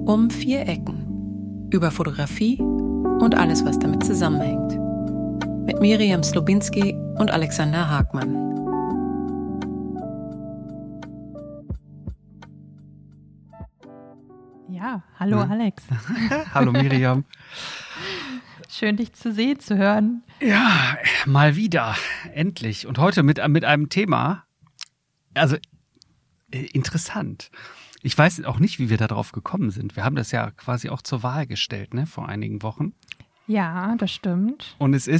Um 4 Ecken. Über Fotografie und alles, was damit zusammenhängt. Mit Miriam Slobinski und Alexander Hagmann. Ja, hallo Alex. Hallo Miriam. Schön, dich zu sehen, zu hören. Ja, mal wieder, endlich. Und heute mit einem Thema, also interessant. Ich weiß auch nicht, wie wir da drauf gekommen sind. Wir haben das ja quasi auch zur Wahl gestellt, ne, vor einigen Wochen. Ja, das stimmt. Und es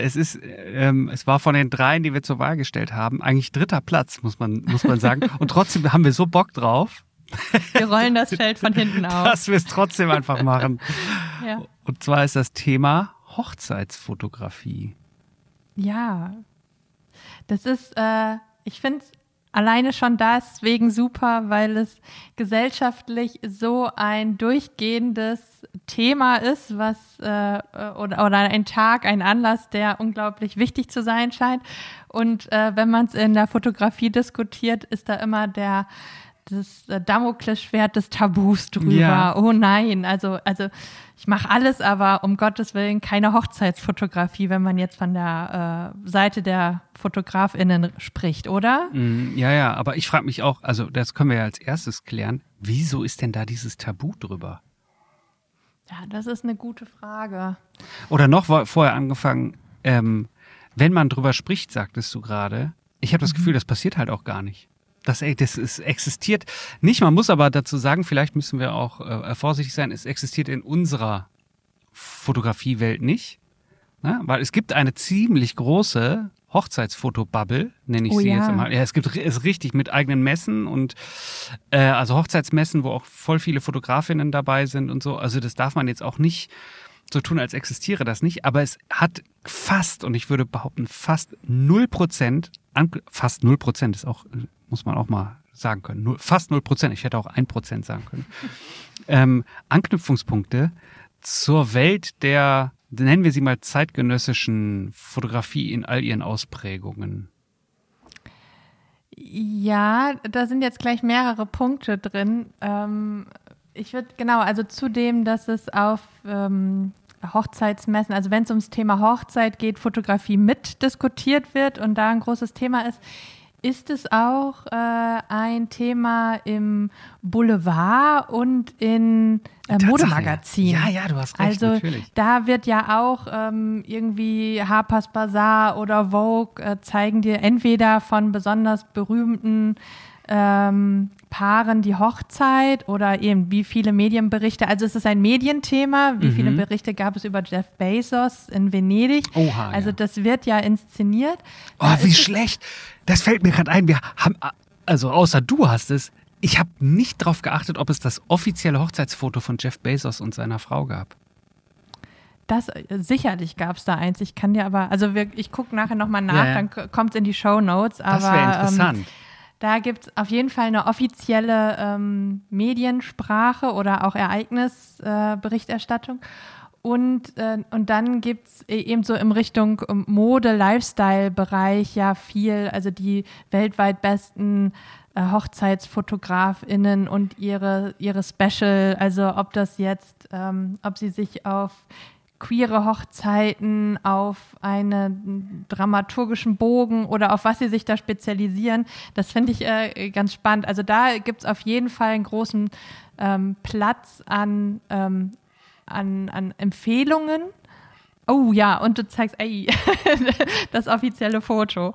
war von den 3, die wir zur Wahl gestellt haben, eigentlich 3. Platz, muss man sagen. Und trotzdem haben wir so Bock drauf. Wir rollen das Feld von hinten auf. Dass wir es trotzdem einfach machen. Ja. Und zwar ist das Thema Hochzeitsfotografie. Ja, das ist, ich finde es alleine schon deswegen super, weil es gesellschaftlich so ein durchgehendes Thema ist, oder ein Tag, ein Anlass, der unglaublich wichtig zu sein scheint. Und wenn man es in der Fotografie diskutiert, ist da immer das Damoklesschwert des Tabus drüber. Ja. Oh nein, also ich mache alles, aber um Gottes Willen keine Hochzeitsfotografie, wenn man jetzt von der Seite der FotografInnen spricht, oder? Ja, aber ich frage mich auch, also das können wir ja als erstes klären, wieso ist denn da dieses Tabu drüber? Ja, das ist eine gute Frage. Oder noch vorher angefangen, wenn man drüber spricht, sagtest du gerade, ich habe das Gefühl, das passiert halt auch gar nicht. Das existiert nicht. Man muss aber dazu sagen, vielleicht müssen wir auch vorsichtig sein, es existiert in unserer Fotografiewelt nicht. Ne? Weil es gibt eine ziemlich große Hochzeitsfotobubble, nenne ich sie jetzt immer. Ja, es ist richtig mit eigenen Messen und also Hochzeitsmessen, wo auch voll viele Fotografinnen dabei sind und so. Also das darf man jetzt auch nicht so tun, als existiere das nicht. Aber es hat fast, und ich würde behaupten, fast 0%, fast 0% ist auch, muss man auch mal sagen können, fast 0%, ich hätte auch 1% sagen können, Anknüpfungspunkte zur Welt der, nennen wir sie mal, zeitgenössischen Fotografie in all ihren Ausprägungen. Ja, da sind jetzt gleich mehrere Punkte drin. Ich würde, also zudem, dass es auf Hochzeitsmessen, also wenn es ums Thema Hochzeit geht, Fotografie mitdiskutiert wird und da ein großes Thema ist es auch ein Thema im Boulevard und in Modemagazinen. Ja, du hast recht, also, natürlich. Da wird ja auch irgendwie Harper's Bazaar oder Vogue zeigen dir entweder von besonders berühmten Paaren die Hochzeit oder eben wie viele Medienberichte. Also es ist ein Medienthema. Wie viele Berichte gab es über Jeff Bezos in Venedig? Oha, also das wird ja inszeniert. Oh, wie schlecht. Das fällt mir gerade ein. Wir haben, also außer du hast es, ich habe nicht darauf geachtet, ob es das offizielle Hochzeitsfoto von Jeff Bezos und seiner Frau gab. Sicherlich gab es da eins. Ich kann dir aber, ich gucke nachher nochmal nach, dann kommt es in die Shownotes. Das wäre interessant. Da gibt es auf jeden Fall eine offizielle Mediensprache oder auch Ereignisberichterstattung. Und dann gibt es eben so in Richtung Mode, Lifestyle-Bereich ja viel, also die weltweit besten HochzeitsfotografInnen und ihre Special, also ob das jetzt, ob sie sich auf queere Hochzeiten, auf einen dramaturgischen Bogen oder auf was sie sich da spezialisieren. Das finde ich ganz spannend. Also da gibt es auf jeden Fall einen großen Platz an Empfehlungen. Oh ja, und du zeigst das offizielle Foto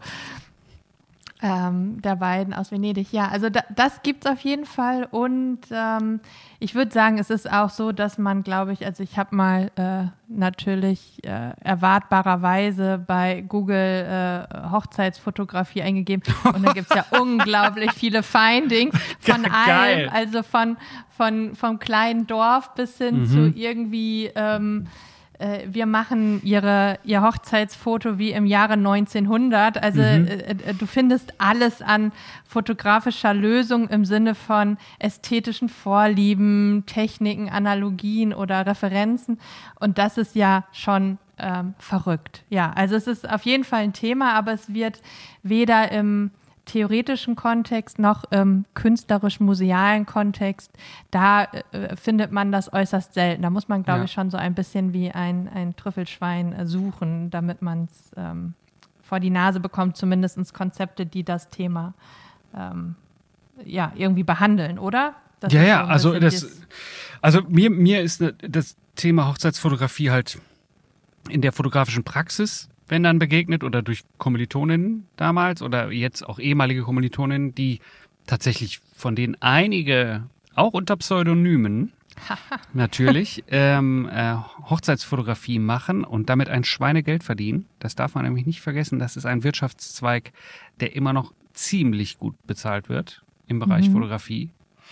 der beiden aus Venedig. Ja, also das gibt es auf jeden Fall und ich würde sagen, es ist auch so, dass man, glaube ich, also ich habe mal natürlich erwartbarerweise bei Google Hochzeitsfotografie eingegeben und da gibt es ja unglaublich viele Findings von allem, also vom kleinen Dorf bis hin zu irgendwie wir machen ihr Hochzeitsfoto wie im Jahre 1900. Also du findest alles an fotografischer Lösung im Sinne von ästhetischen Vorlieben, Techniken, Analogien oder Referenzen. Und das ist ja schon verrückt. Ja, also es ist auf jeden Fall ein Thema, aber es wird weder im theoretischen Kontext noch im künstlerisch-musealen Kontext, da findet man das äußerst selten. Da muss man, glaube ich, schon so ein bisschen wie ein Trüffelschwein suchen, damit man es vor die Nase bekommt, zumindest Konzepte, die das Thema irgendwie behandeln, oder? Das also mir ist das Thema Hochzeitsfotografie halt in der fotografischen Praxis, wenn dann begegnet, oder durch Kommilitoninnen damals oder jetzt auch ehemalige Kommilitoninnen, die tatsächlich, von denen einige auch unter Pseudonymen natürlich Hochzeitsfotografie machen und damit ein Schweinegeld verdienen. Das darf man nämlich nicht vergessen. Das ist ein Wirtschaftszweig, der immer noch ziemlich gut bezahlt wird im Bereich Fotografie.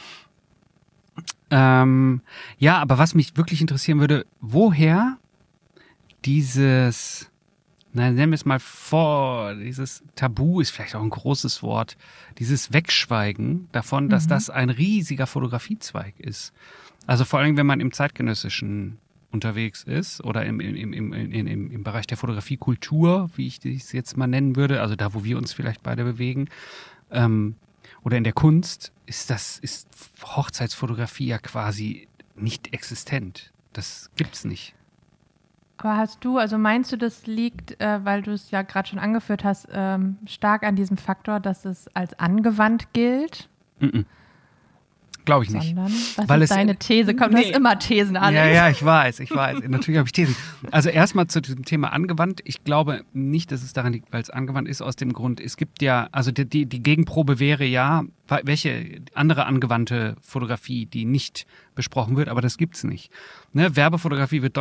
Aber was mich wirklich interessieren würde, woher dieses, nennen wir es mal dieses Tabu ist vielleicht auch ein großes Wort, dieses Wegschweigen davon, dass das ein riesiger Fotografiezweig ist. Also vor allem, wenn man im Zeitgenössischen unterwegs ist oder im Bereich der Fotografiekultur, wie ich das jetzt mal nennen würde, also da, wo wir uns vielleicht beide bewegen, oder in der Kunst, ist Hochzeitsfotografie ja quasi nicht existent. Das gibt's nicht. Aber meinst du, das liegt, weil du es ja gerade schon angeführt hast, stark an diesem Faktor, dass es als angewandt gilt? Glaube ich nicht. Was ist deine These? Du hast immer Thesen, Alex. Ja, ich weiß. Natürlich habe ich Thesen. Also erstmal zu diesem Thema angewandt. Ich glaube nicht, dass es daran liegt, weil es angewandt ist, aus dem Grund, es gibt ja, also die Gegenprobe wäre ja, welche andere angewandte Fotografie, die nicht besprochen wird, aber das gibt's nicht. Ne? Werbefotografie wird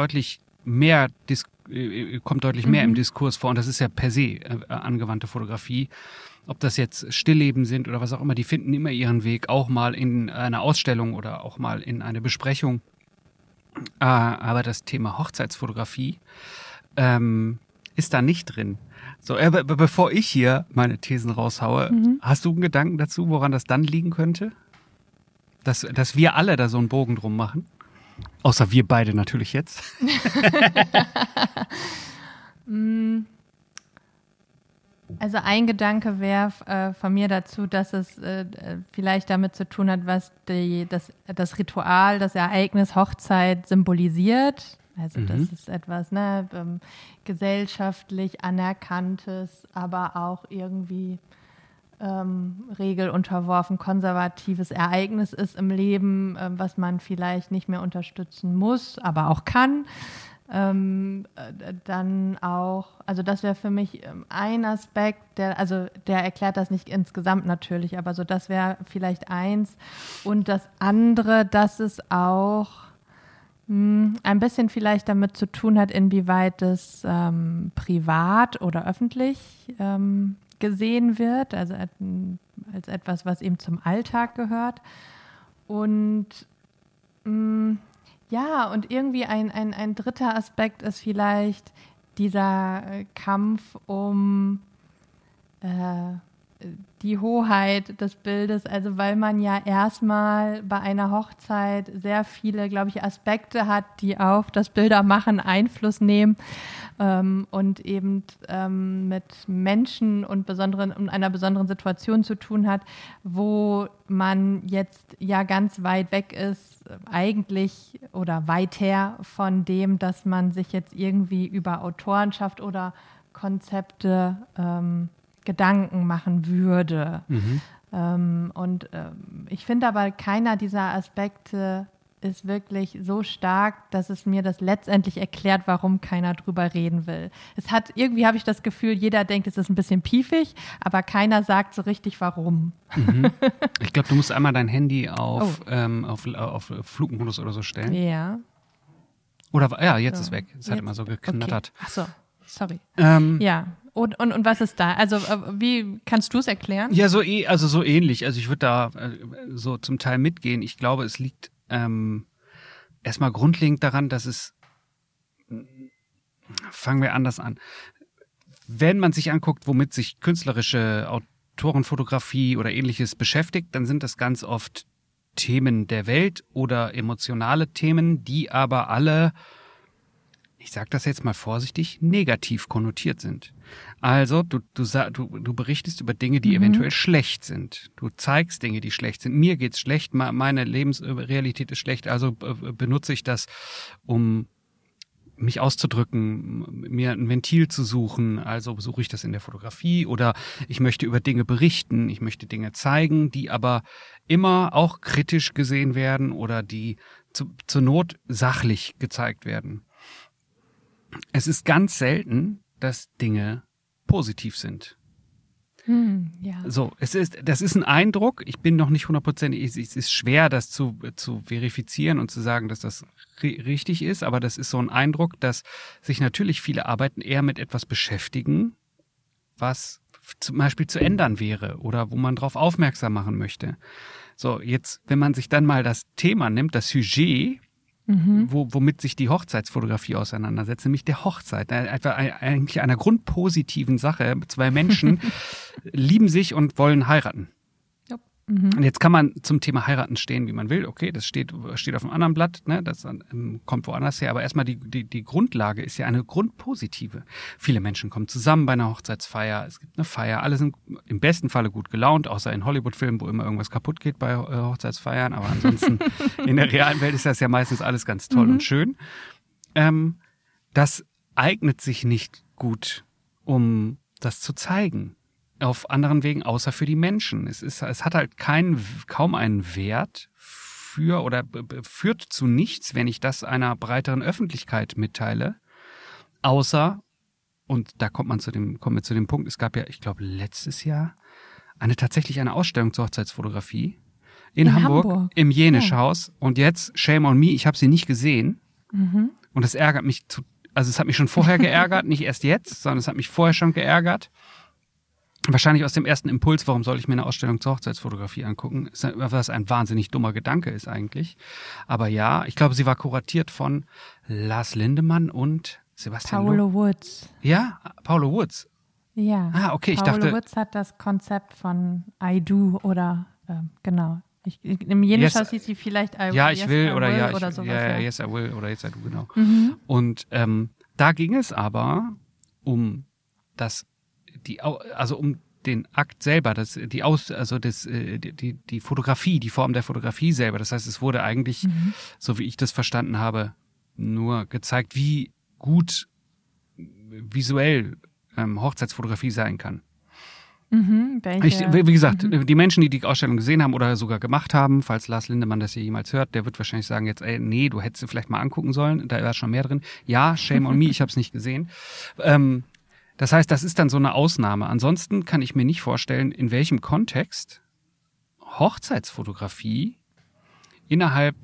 kommt deutlich mehr im Diskurs vor und das ist ja per se angewandte Fotografie. Ob das jetzt Stillleben sind oder was auch immer, die finden immer ihren Weg, auch mal in einer Ausstellung oder auch mal in eine Besprechung. Aber das Thema Hochzeitsfotografie ist da nicht drin. So, bevor ich hier meine Thesen raushaue, hast du einen Gedanken dazu, woran das dann liegen könnte? Dass wir alle da so einen Bogen drum machen? Außer wir beide natürlich jetzt. Also ein Gedanke wäre von mir dazu, dass es vielleicht damit zu tun hat, was das Ritual, das Ereignis Hochzeit symbolisiert. Also das ist etwas gesellschaftlich Anerkanntes, aber auch irgendwie regelunterworfen, konservatives Ereignis ist im Leben, was man vielleicht nicht mehr unterstützen muss, aber auch kann. Dann auch, also das wäre für mich ein Aspekt, der erklärt das nicht insgesamt natürlich, aber so das wäre vielleicht eins. Und das andere, dass es auch ein bisschen vielleicht damit zu tun hat, inwieweit es privat oder öffentlich gesehen wird, also als etwas, was eben zum Alltag gehört. Und und irgendwie ein dritter Aspekt ist vielleicht dieser Kampf um die Hoheit des Bildes, also weil man ja erstmal bei einer Hochzeit sehr viele, glaube ich, Aspekte hat, die auf das Bildermachen Einfluss nehmen und eben mit Menschen und einer besonderen Situation zu tun hat, wo man jetzt ja ganz weit weg ist, eigentlich oder weit her von dem, dass man sich jetzt irgendwie über Autorenschaft oder Konzepte Gedanken machen würde. Ich finde aber, keiner dieser Aspekte ist wirklich so stark, dass es mir das letztendlich erklärt, warum keiner drüber reden will. Irgendwie habe ich das Gefühl, jeder denkt, es ist ein bisschen piefig, aber keiner sagt so richtig, warum. Ich glaube, du musst einmal dein Handy auf Flugmodus oder so stellen. Ja. Oder, jetzt ist weg. Es hat immer so geknattert. Okay. Ach so, sorry. Ja. Und was ist da? Also wie kannst du es erklären? Ja, so ähnlich. Also ich würde da so zum Teil mitgehen. Ich glaube, es liegt erstmal grundlegend daran, dass fangen wir anders an. Wenn man sich anguckt, womit sich künstlerische Autorenfotografie oder Ähnliches beschäftigt, dann sind das ganz oft Themen der Welt oder emotionale Themen, die aber alle ich sage das jetzt mal vorsichtig, negativ konnotiert sind. Also du berichtest über Dinge, die eventuell schlecht sind. Du zeigst Dinge, die schlecht sind. Mir geht's schlecht, meine Lebensrealität ist schlecht, also benutze ich das, um mich auszudrücken, mir ein Ventil zu suchen, also suche ich das in der Fotografie oder ich möchte über Dinge berichten, ich möchte Dinge zeigen, die aber immer auch kritisch gesehen werden oder die zur Not sachlich gezeigt werden. Es ist ganz selten, dass Dinge positiv sind. Ja. So, das ist ein Eindruck. Ich bin noch nicht 100%, es ist schwer, das zu verifizieren und zu sagen, dass das richtig ist, aber das ist so ein Eindruck, dass sich natürlich viele Arbeiten eher mit etwas beschäftigen, was zum Beispiel zu ändern wäre oder wo man drauf aufmerksam machen möchte. So, jetzt, wenn man sich dann mal das Thema nimmt, das Sujet, womit sich die Hochzeitsfotografie auseinandersetzt, nämlich der Hochzeit, eigentlich einer grundpositiven Sache. 2 Menschen lieben sich und wollen heiraten. Und jetzt kann man zum Thema heiraten stehen, wie man will. Okay, das steht auf einem anderen Blatt, ne? Das kommt woanders her. Aber erstmal die Grundlage ist ja eine grundpositive. Viele Menschen kommen zusammen bei einer Hochzeitsfeier. Es gibt eine Feier. Alle sind im besten Falle gut gelaunt, außer in Hollywood-Filmen, wo immer irgendwas kaputt geht bei Hochzeitsfeiern. Aber ansonsten in der realen Welt ist das ja meistens alles ganz toll und schön. Das eignet sich nicht gut, um das zu zeigen. Auf anderen Wegen, außer für die Menschen. Es hat halt kaum einen Wert für oder führt zu nichts, wenn ich das einer breiteren Öffentlichkeit mitteile. Außer, und da kommen wir zu dem Punkt, es gab ja, ich glaube, letztes Jahr tatsächlich eine Ausstellung zur Hochzeitsfotografie in Hamburg im Jenisch-Haus. Und jetzt, shame on me, ich habe sie nicht gesehen. Und das ärgert mich also es hat mich schon vorher geärgert, nicht erst jetzt, sondern es hat mich vorher schon geärgert. Wahrscheinlich aus dem ersten Impuls, warum soll ich mir eine Ausstellung zur Hochzeitsfotografie angucken, was ein wahnsinnig dummer Gedanke ist eigentlich. Aber ja, ich glaube, sie war kuratiert von Lars Lindemann und Sebastian Paolo Woods. Ja, Paolo Woods. Ja. Ah, okay, Paolo Woods hat das Konzept von I Do oder genau. Im Jenisch-Haus hieß sie vielleicht I Will, ja, ich will oder sowas. Ja, Yes, I Will oder Yes, I Do, genau. Und da ging es aber um um den Akt selber, die Fotografie, die Form der Fotografie selber. Das heißt, es wurde eigentlich, so wie ich das verstanden habe, nur gezeigt, wie gut visuell Hochzeitsfotografie sein kann. Wie gesagt, die Menschen, die die Ausstellung gesehen haben oder sogar gemacht haben, falls Lars Lindemann das hier jemals hört, der wird wahrscheinlich sagen jetzt, nee, du hättest sie vielleicht mal angucken sollen, da war schon mehr drin. Ja, shame on me, ich habe es nicht gesehen. Das heißt, das ist dann so eine Ausnahme. Ansonsten kann ich mir nicht vorstellen, in welchem Kontext Hochzeitsfotografie innerhalb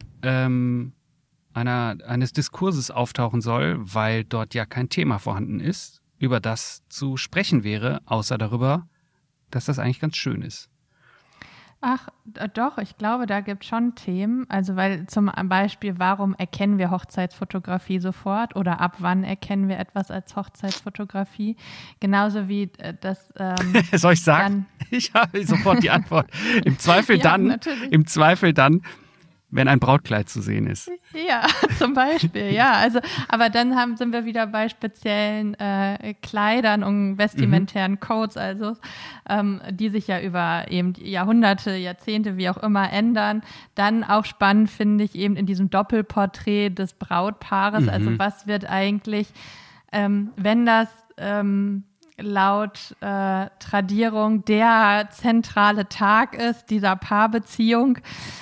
eines Diskurses auftauchen soll, weil dort ja kein Thema vorhanden ist, über das zu sprechen wäre, außer darüber, dass das eigentlich ganz schön ist. Ach, doch, ich glaube, da gibt es schon Themen. Also, weil zum Beispiel, warum erkennen wir Hochzeitsfotografie sofort oder ab wann erkennen wir etwas als Hochzeitsfotografie? Genauso wie das. Soll ich sagen? Ich habe sofort die Antwort. Im Zweifel dann, wenn ein Brautkleid zu sehen ist. Ja, zum Beispiel, ja. Also, aber dann sind wir wieder bei speziellen Kleidern und vestimentären Codes, also die sich ja über eben Jahrhunderte, Jahrzehnte, wie auch immer ändern. Dann auch spannend finde ich eben in diesem Doppelporträt des Brautpaares. Also was wird eigentlich, wenn das laut Tradierung der zentrale Tag ist, dieser Paarbeziehung,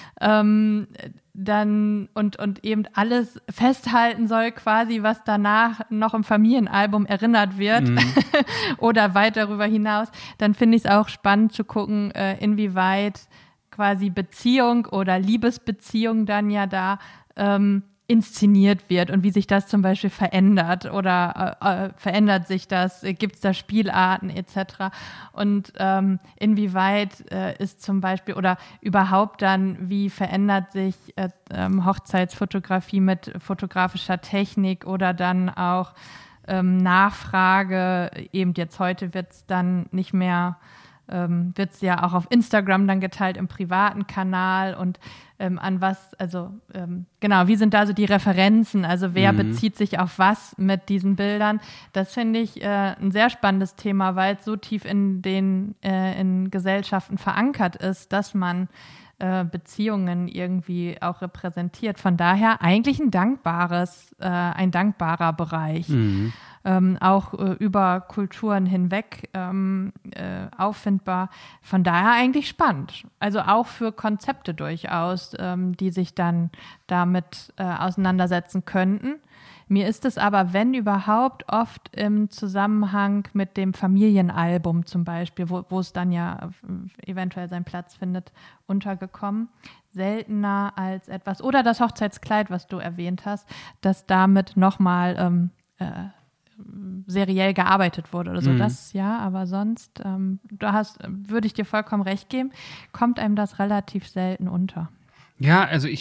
dann und eben alles festhalten soll, quasi, was danach noch im Familienalbum erinnert wird oder weit darüber hinaus, dann finde ich es auch spannend zu gucken, inwieweit quasi Beziehung oder Liebesbeziehung dann ja da inszeniert wird und wie sich das zum Beispiel verändert oder verändert sich das, gibt es da Spielarten etc. Und inwieweit ist zum Beispiel oder überhaupt dann, wie verändert sich Hochzeitsfotografie mit fotografischer Technik oder dann auch Nachfrage, eben jetzt heute wird es dann nicht mehr, wird es ja auch auf Instagram dann geteilt im privaten Kanal und an was, also genau, wie sind da so die Referenzen, also wer bezieht sich auf was mit diesen Bildern? Das finde ich ein sehr spannendes Thema, weil es so tief in Gesellschaften verankert ist, dass man Beziehungen irgendwie auch repräsentiert. Von daher eigentlich ein dankbarer Bereich. Auch über Kulturen hinweg auffindbar. Von daher eigentlich spannend. Also auch für Konzepte durchaus, die sich dann damit auseinandersetzen könnten. Mir ist es aber, wenn überhaupt, oft im Zusammenhang mit dem Familienalbum zum Beispiel, wo es dann ja eventuell seinen Platz findet, untergekommen. Seltener als etwas, oder das Hochzeitskleid, was du erwähnt hast, dass damit nochmal seriell gearbeitet wurde oder so. Das ja, aber sonst, würde ich dir vollkommen recht geben, kommt einem das relativ selten unter. Ja, also ich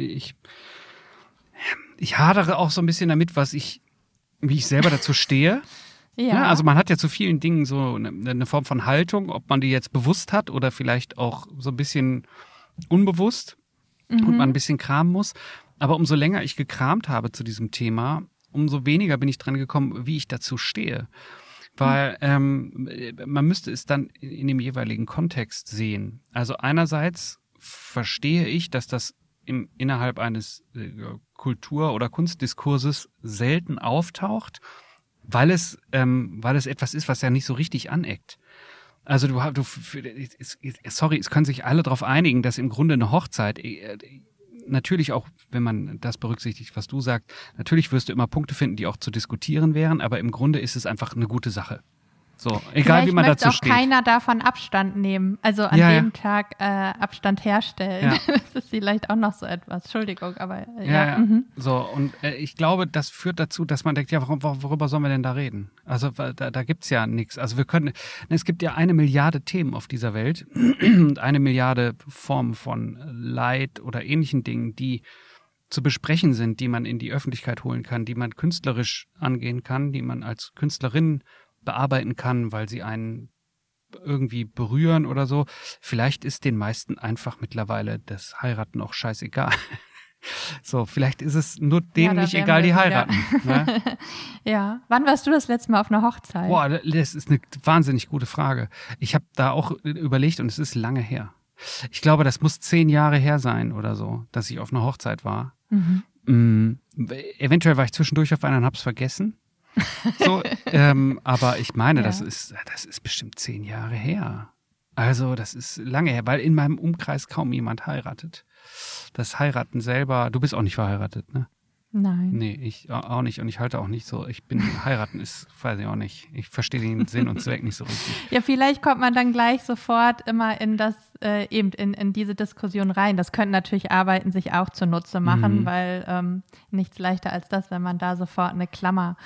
hadere auch so ein bisschen damit, wie ich selber dazu stehe. Ja, also man hat ja zu vielen Dingen so eine Form von Haltung, ob man die jetzt bewusst hat oder vielleicht auch so ein bisschen unbewusst und man ein bisschen kramen muss. Aber umso länger ich gekramt habe zu diesem Thema, umso weniger bin ich dran gekommen, wie ich dazu stehe. Weil man müsste es dann in dem jeweiligen Kontext sehen. Also einerseits verstehe ich, dass das innerhalb eines Kultur- oder Kunstdiskurses selten auftaucht, weil es etwas ist, was ja nicht so richtig aneckt. Also sorry, es können sich alle darauf einigen, dass im Grunde eine Hochzeit, natürlich auch, wenn man das berücksichtigt, was du sagst, natürlich wirst du immer Punkte finden, die auch zu diskutieren wären, aber im Grunde ist es einfach eine gute Sache. So, egal vielleicht wie man dazu steht. Vielleicht möchte auch keiner davon Abstand nehmen, also an dem Tag Abstand herstellen. Ja. Das ist vielleicht auch noch so etwas. Entschuldigung, aber So, und ich glaube, das führt dazu, dass man denkt, ja, worüber sollen wir denn da reden? Also da gibt's ja nichts. Also es gibt ja 1 Milliarde Themen auf dieser Welt und 1 Milliarde Formen von Leid oder ähnlichen Dingen, die zu besprechen sind, die man in die Öffentlichkeit holen kann, die man künstlerisch angehen kann, die man als Künstlerin bearbeiten kann, weil sie einen irgendwie berühren oder so. Vielleicht ist den meisten einfach mittlerweile das Heiraten auch scheißegal. So, vielleicht ist es nur denen nicht egal, die heiraten. Ne? Ja. Wann warst du das letzte Mal auf einer Hochzeit? Boah, das ist eine wahnsinnig gute Frage. Ich habe da auch überlegt und es ist lange her. Ich glaube, das muss 10 Jahre her sein oder so, dass ich auf einer Hochzeit war. Eventuell war ich zwischendurch auf einer und hab's vergessen. So, aber ich meine, das ist bestimmt 10 Jahre her. Also das ist lange her, weil in meinem Umkreis kaum jemand heiratet. Das Heiraten selber, du bist auch nicht verheiratet, ne? Nein. Nee, ich auch nicht und ich halte auch nicht so. Heiraten ist, weiß ich auch nicht. Ich verstehe den Sinn und Zweck nicht so richtig. Ja, vielleicht kommt man dann gleich sofort immer in das, in diese Diskussion rein. Das könnten natürlich Arbeiten sich auch zunutze machen, weil nichts leichter als das, wenn man da sofort eine Klammer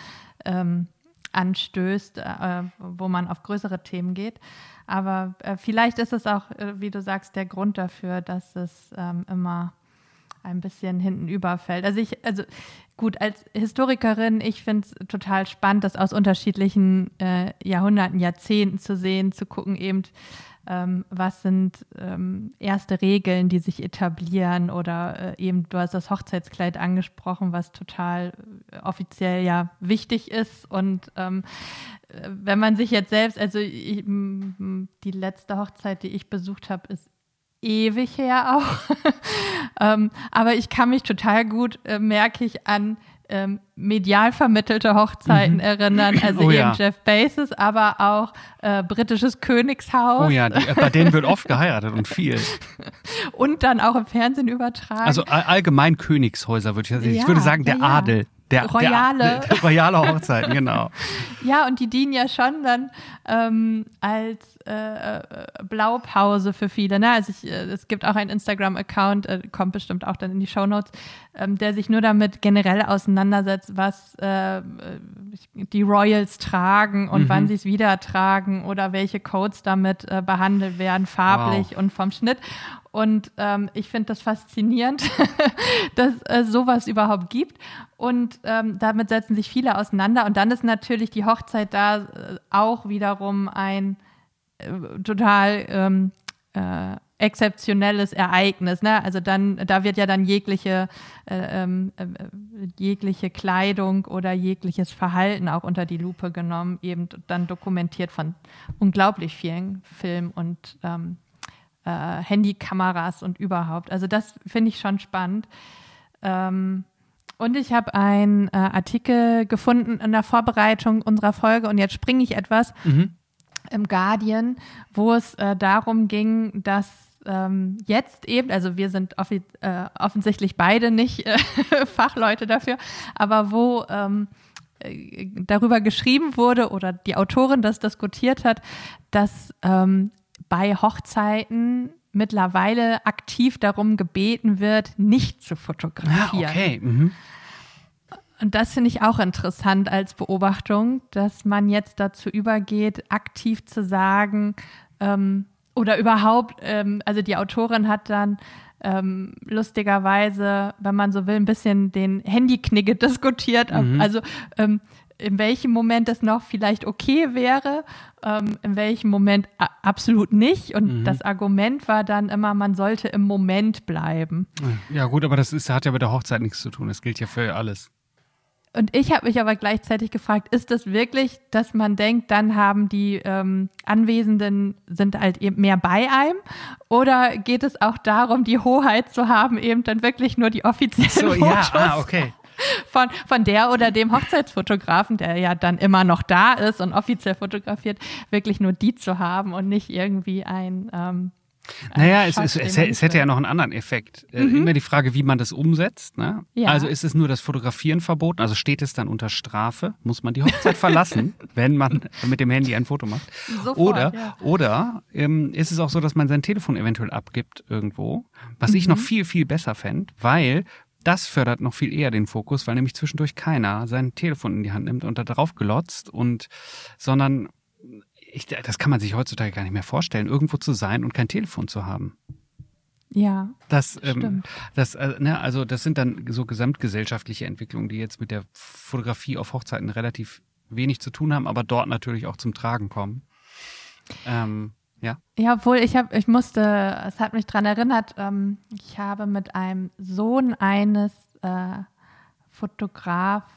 anstößt, wo man auf größere Themen geht. Aber vielleicht ist es auch, wie du sagst, der Grund dafür, dass es immer ein bisschen hinten überfällt. Also gut, als Historikerin, ich finde es total spannend, das aus unterschiedlichen Jahrhunderten, Jahrzehnten zu sehen, zu gucken eben, was sind erste Regeln, die sich etablieren oder eben, du hast das Hochzeitskleid angesprochen, was total offiziell ja wichtig ist und wenn man sich jetzt selbst, also die letzte Hochzeit, die ich besucht habe, ist ewig her auch, aber ich kann mich total gut, merke ich, an medial vermittelte Hochzeiten erinnern, also eben Jeff Bezos, aber auch britisches Königshaus. Oh ja, bei denen wird oft geheiratet und viel. Und dann auch im Fernsehen übertragen. Also allgemein Königshäuser würde ich würde sagen, der Adel. Der royale Hochzeiten, genau. Ja, und die dienen ja schon dann als Blaupause für viele. Ne? Also es gibt auch einen Instagram-Account, kommt bestimmt auch dann in die Shownotes, der sich nur damit generell auseinandersetzt, was die Royals tragen und wann sie es wieder tragen oder welche Codes damit behandelt werden, farblich und vom Schnitt. Und ich finde das faszinierend, dass es sowas überhaupt gibt. Und damit setzen sich viele auseinander. Und dann ist natürlich die Hochzeit da auch wiederum ein total exzeptionelles Ereignis, ne? Also da wird ja dann jegliche Kleidung oder jegliches Verhalten auch unter die Lupe genommen, eben dann dokumentiert von unglaublich vielen Film- und Handykameras und überhaupt. Also das finde ich schon spannend. Und ich habe einen Artikel gefunden in der Vorbereitung unserer Folge und jetzt springe ich etwas im Guardian, wo es darum ging, dass jetzt eben, also wir sind offensichtlich beide nicht Fachleute dafür, aber wo darüber geschrieben wurde oder die Autorin das diskutiert hat, dass bei Hochzeiten mittlerweile aktiv darum gebeten wird, nicht zu fotografieren. Ja, okay. Und das finde ich auch interessant als Beobachtung, dass man jetzt dazu übergeht, aktiv zu sagen, oder überhaupt, also die Autorin hat dann lustigerweise, wenn man so will, ein bisschen den Handyknigge diskutiert, also in welchem Moment es noch vielleicht okay wäre, in welchem Moment absolut nicht. Und das Argument war dann immer, man sollte im Moment bleiben. Ja gut, aber das hat ja mit der Hochzeit nichts zu tun. Das gilt ja für alles. Und ich habe mich aber gleichzeitig gefragt, ist das wirklich, dass man denkt, dann haben die Anwesenden, sind halt eben mehr bei einem? Oder geht es auch darum, die Hoheit zu haben, eben dann wirklich nur die offiziellen Fotos okay. von der oder dem Hochzeitsfotografen, der ja dann immer noch da ist und offiziell fotografiert, wirklich nur die zu haben und nicht irgendwie ein naja, es hätte ja noch einen anderen Effekt. Immer die Frage, wie man das umsetzt. Ne? Ja. Also ist es nur das Fotografieren verboten? Also steht es dann unter Strafe? Muss man die Hochzeit verlassen, wenn man mit dem Handy ein Foto macht? Sofort, Oder ist es auch so, dass man sein Telefon eventuell abgibt irgendwo? Was ich noch viel, viel besser fände, weil das fördert noch viel eher den Fokus, weil nämlich zwischendurch keiner sein Telefon in die Hand nimmt und da drauf glotzt sondern das kann man sich heutzutage gar nicht mehr vorstellen, irgendwo zu sein und kein Telefon zu haben. Ja, stimmt. Das sind dann so gesamtgesellschaftliche Entwicklungen, die jetzt mit der Fotografie auf Hochzeiten relativ wenig zu tun haben, aber dort natürlich auch zum Tragen kommen. Ja. Ja, obwohl es hat mich daran erinnert, ich habe mit einem Sohn eines Fotografen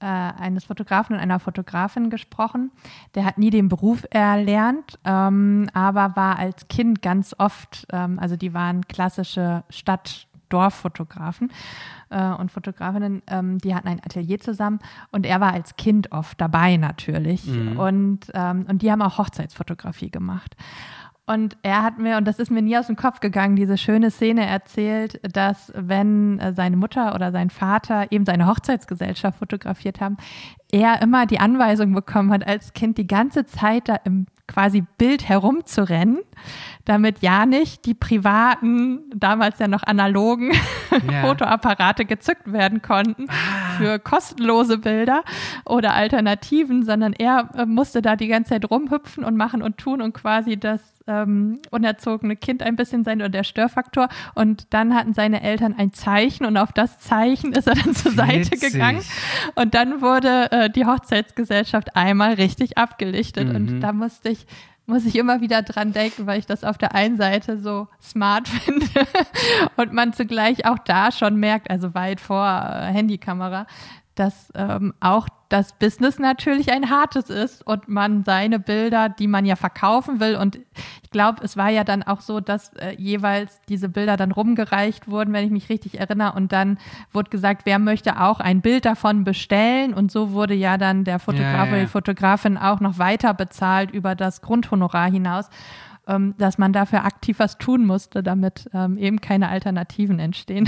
und einer Fotografin gesprochen. Der hat nie den Beruf erlernt, aber war als Kind ganz oft, also die waren klassische Stadt-Dorf-Fotografen und Fotografinnen, die hatten ein Atelier zusammen und er war als Kind oft dabei natürlich und die haben auch Hochzeitsfotografie gemacht. Und er hat mir, und das ist mir nie aus dem Kopf gegangen, diese schöne Szene erzählt, dass wenn seine Mutter oder sein Vater eben seine Hochzeitsgesellschaft fotografiert haben, er immer die Anweisung bekommen hat, als Kind die ganze Zeit da im quasi Bild herumzurennen, damit ja nicht die privaten, damals ja noch analogen Fotoapparate gezückt werden konnten für kostenlose Bilder oder Alternativen, sondern er musste da die ganze Zeit rumhüpfen und machen und tun und quasi das unerzogene Kind ein bisschen sein oder der Störfaktor. Und dann hatten seine Eltern ein Zeichen und auf das Zeichen ist er dann zur Seite gegangen. Und dann wurde die Hochzeitsgesellschaft einmal richtig abgelichtet. Und da muss ich immer wieder dran denken, weil ich das auf der einen Seite so smart finde und man zugleich auch da schon merkt, also weit vor Handykamera, dass auch das Business natürlich ein hartes ist und man seine Bilder, die man ja verkaufen will, und ich glaube, es war ja dann auch so, dass jeweils diese Bilder dann rumgereicht wurden, wenn ich mich richtig erinnere, und dann wurde gesagt, wer möchte auch ein Bild davon bestellen, und so wurde ja dann der Fotograf oder die Fotografin auch noch weiter bezahlt über das Grundhonorar hinaus, dass man dafür aktiv was tun musste, damit eben keine Alternativen entstehen.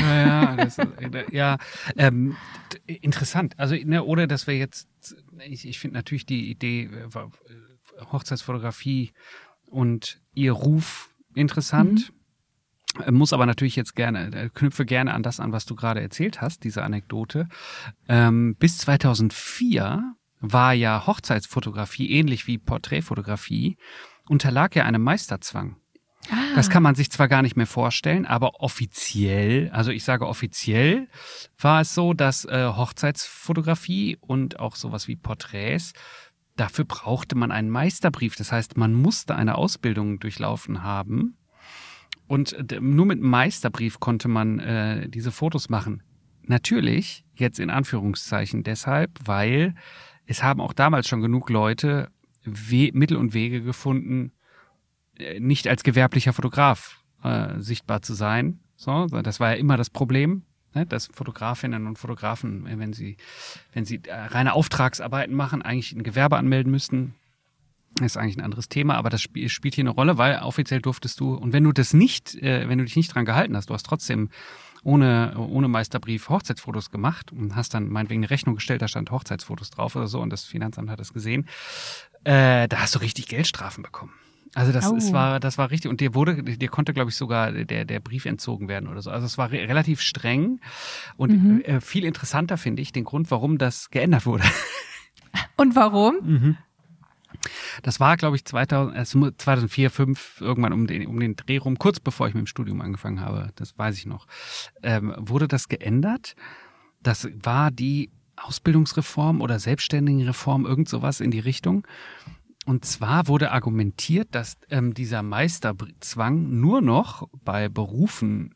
Interessant. Also, oder dass wir jetzt, ich finde natürlich die Idee Hochzeitsfotografie und ihr Ruf interessant. Muss aber natürlich jetzt knüpfe gerne an das an, was du gerade erzählt hast, diese Anekdote. Bis 2004 war ja Hochzeitsfotografie, ähnlich wie Porträtfotografie, unterlag ja einem Meisterzwang. Das kann man sich zwar gar nicht mehr vorstellen, aber offiziell, also ich sage offiziell, war es so, dass Hochzeitsfotografie und auch sowas wie Porträts, dafür brauchte man einen Meisterbrief. Das heißt, man musste eine Ausbildung durchlaufen haben. Und nur mit einem Meisterbrief konnte man diese Fotos machen. Natürlich, jetzt in Anführungszeichen deshalb, weil es haben auch damals schon genug Leute Mittel und Wege gefunden, nicht als gewerblicher Fotograf sichtbar zu sein. So, das war ja immer das Problem, ne, dass Fotografinnen und Fotografen, wenn sie reine Auftragsarbeiten machen, eigentlich ein Gewerbe anmelden müssten. Das ist eigentlich ein anderes Thema, aber das spielt hier eine Rolle, weil offiziell durftest du, und wenn du dich nicht dran gehalten hast, du hast trotzdem ohne Meisterbrief Hochzeitsfotos gemacht und hast dann meinetwegen eine Rechnung gestellt, da stand Hochzeitsfotos drauf oder so und das Finanzamt hat das gesehen, da hast du richtig Geldstrafen bekommen. Also das war richtig und dir konnte, glaube ich, sogar der Brief entzogen werden oder so. Also es war relativ streng und viel interessanter finde ich den Grund, warum das geändert wurde. Und warum? Mhm. Das war, glaube ich, 2004, 2005, irgendwann um den Dreh rum, kurz bevor ich mit dem Studium angefangen habe, das weiß ich noch, wurde das geändert. Das war die Ausbildungsreform oder Selbstständigenreform, irgend sowas in die Richtung. Und zwar wurde argumentiert, dass dieser Meisterzwang nur noch bei Berufen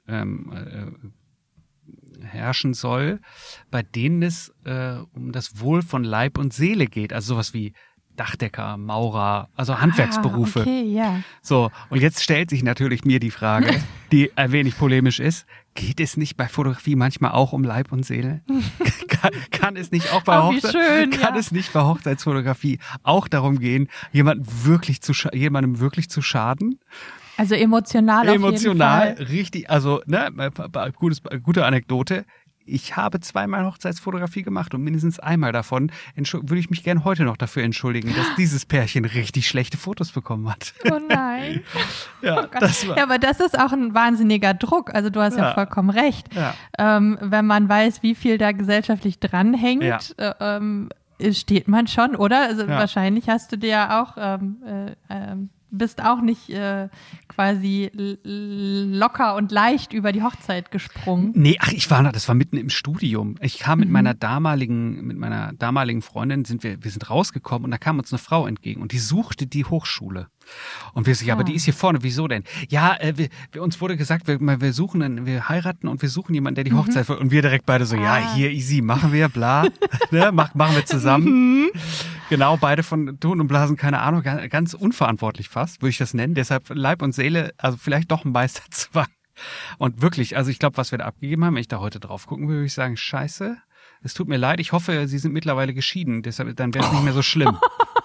herrschen soll, bei denen es um das Wohl von Leib und Seele geht. Also sowas wie Dachdecker, Maurer, also Handwerksberufe. Okay, ja. So, und jetzt stellt sich natürlich mir die Frage, die ein wenig polemisch ist, geht es nicht bei Fotografie manchmal auch um Leib und Seele? Kann es nicht auch bei es nicht bei Hochzeitsfotografie auch darum gehen, jemandem wirklich zu schaden? Also emotional auf jeden Fall. Richtig, also gute Anekdote. Ich habe 2-mal Hochzeitsfotografie gemacht und mindestens einmal davon würde ich mich gern heute noch dafür entschuldigen, dass dieses Pärchen richtig schlechte Fotos bekommen hat. Oh nein. Ja, oh aber das ist auch ein wahnsinniger Druck. Also du hast ja vollkommen recht. Ja. Wenn man weiß, wie viel da gesellschaftlich dranhängt, steht man schon, oder? Also wahrscheinlich hast du dir ja auch bist auch nicht quasi locker und leicht über die Hochzeit gesprungen. Nee, das war mitten im Studium. Ich kam mit meiner damaligen Freundin, wir sind rausgekommen und da kam uns eine Frau entgegen und die suchte die Hochschule. Und wir so, aber die ist hier vorne, wieso denn? Ja, uns wurde gesagt, wir heiraten und wir suchen jemanden, der die Hochzeit und wir direkt beide so, hier easy, machen wir, bla, ne, machen wir zusammen. Genau, beide von Ton und Blasen, keine Ahnung, ganz unverantwortlich fast, würde ich das nennen. Deshalb Leib und Seele, also vielleicht doch ein Meisterzwang. Und wirklich, also ich glaube, was wir da abgegeben haben, wenn ich da heute drauf gucken würde, würde ich sagen, scheiße, es tut mir leid, ich hoffe, Sie sind mittlerweile geschieden, deshalb dann wäre es nicht mehr so schlimm.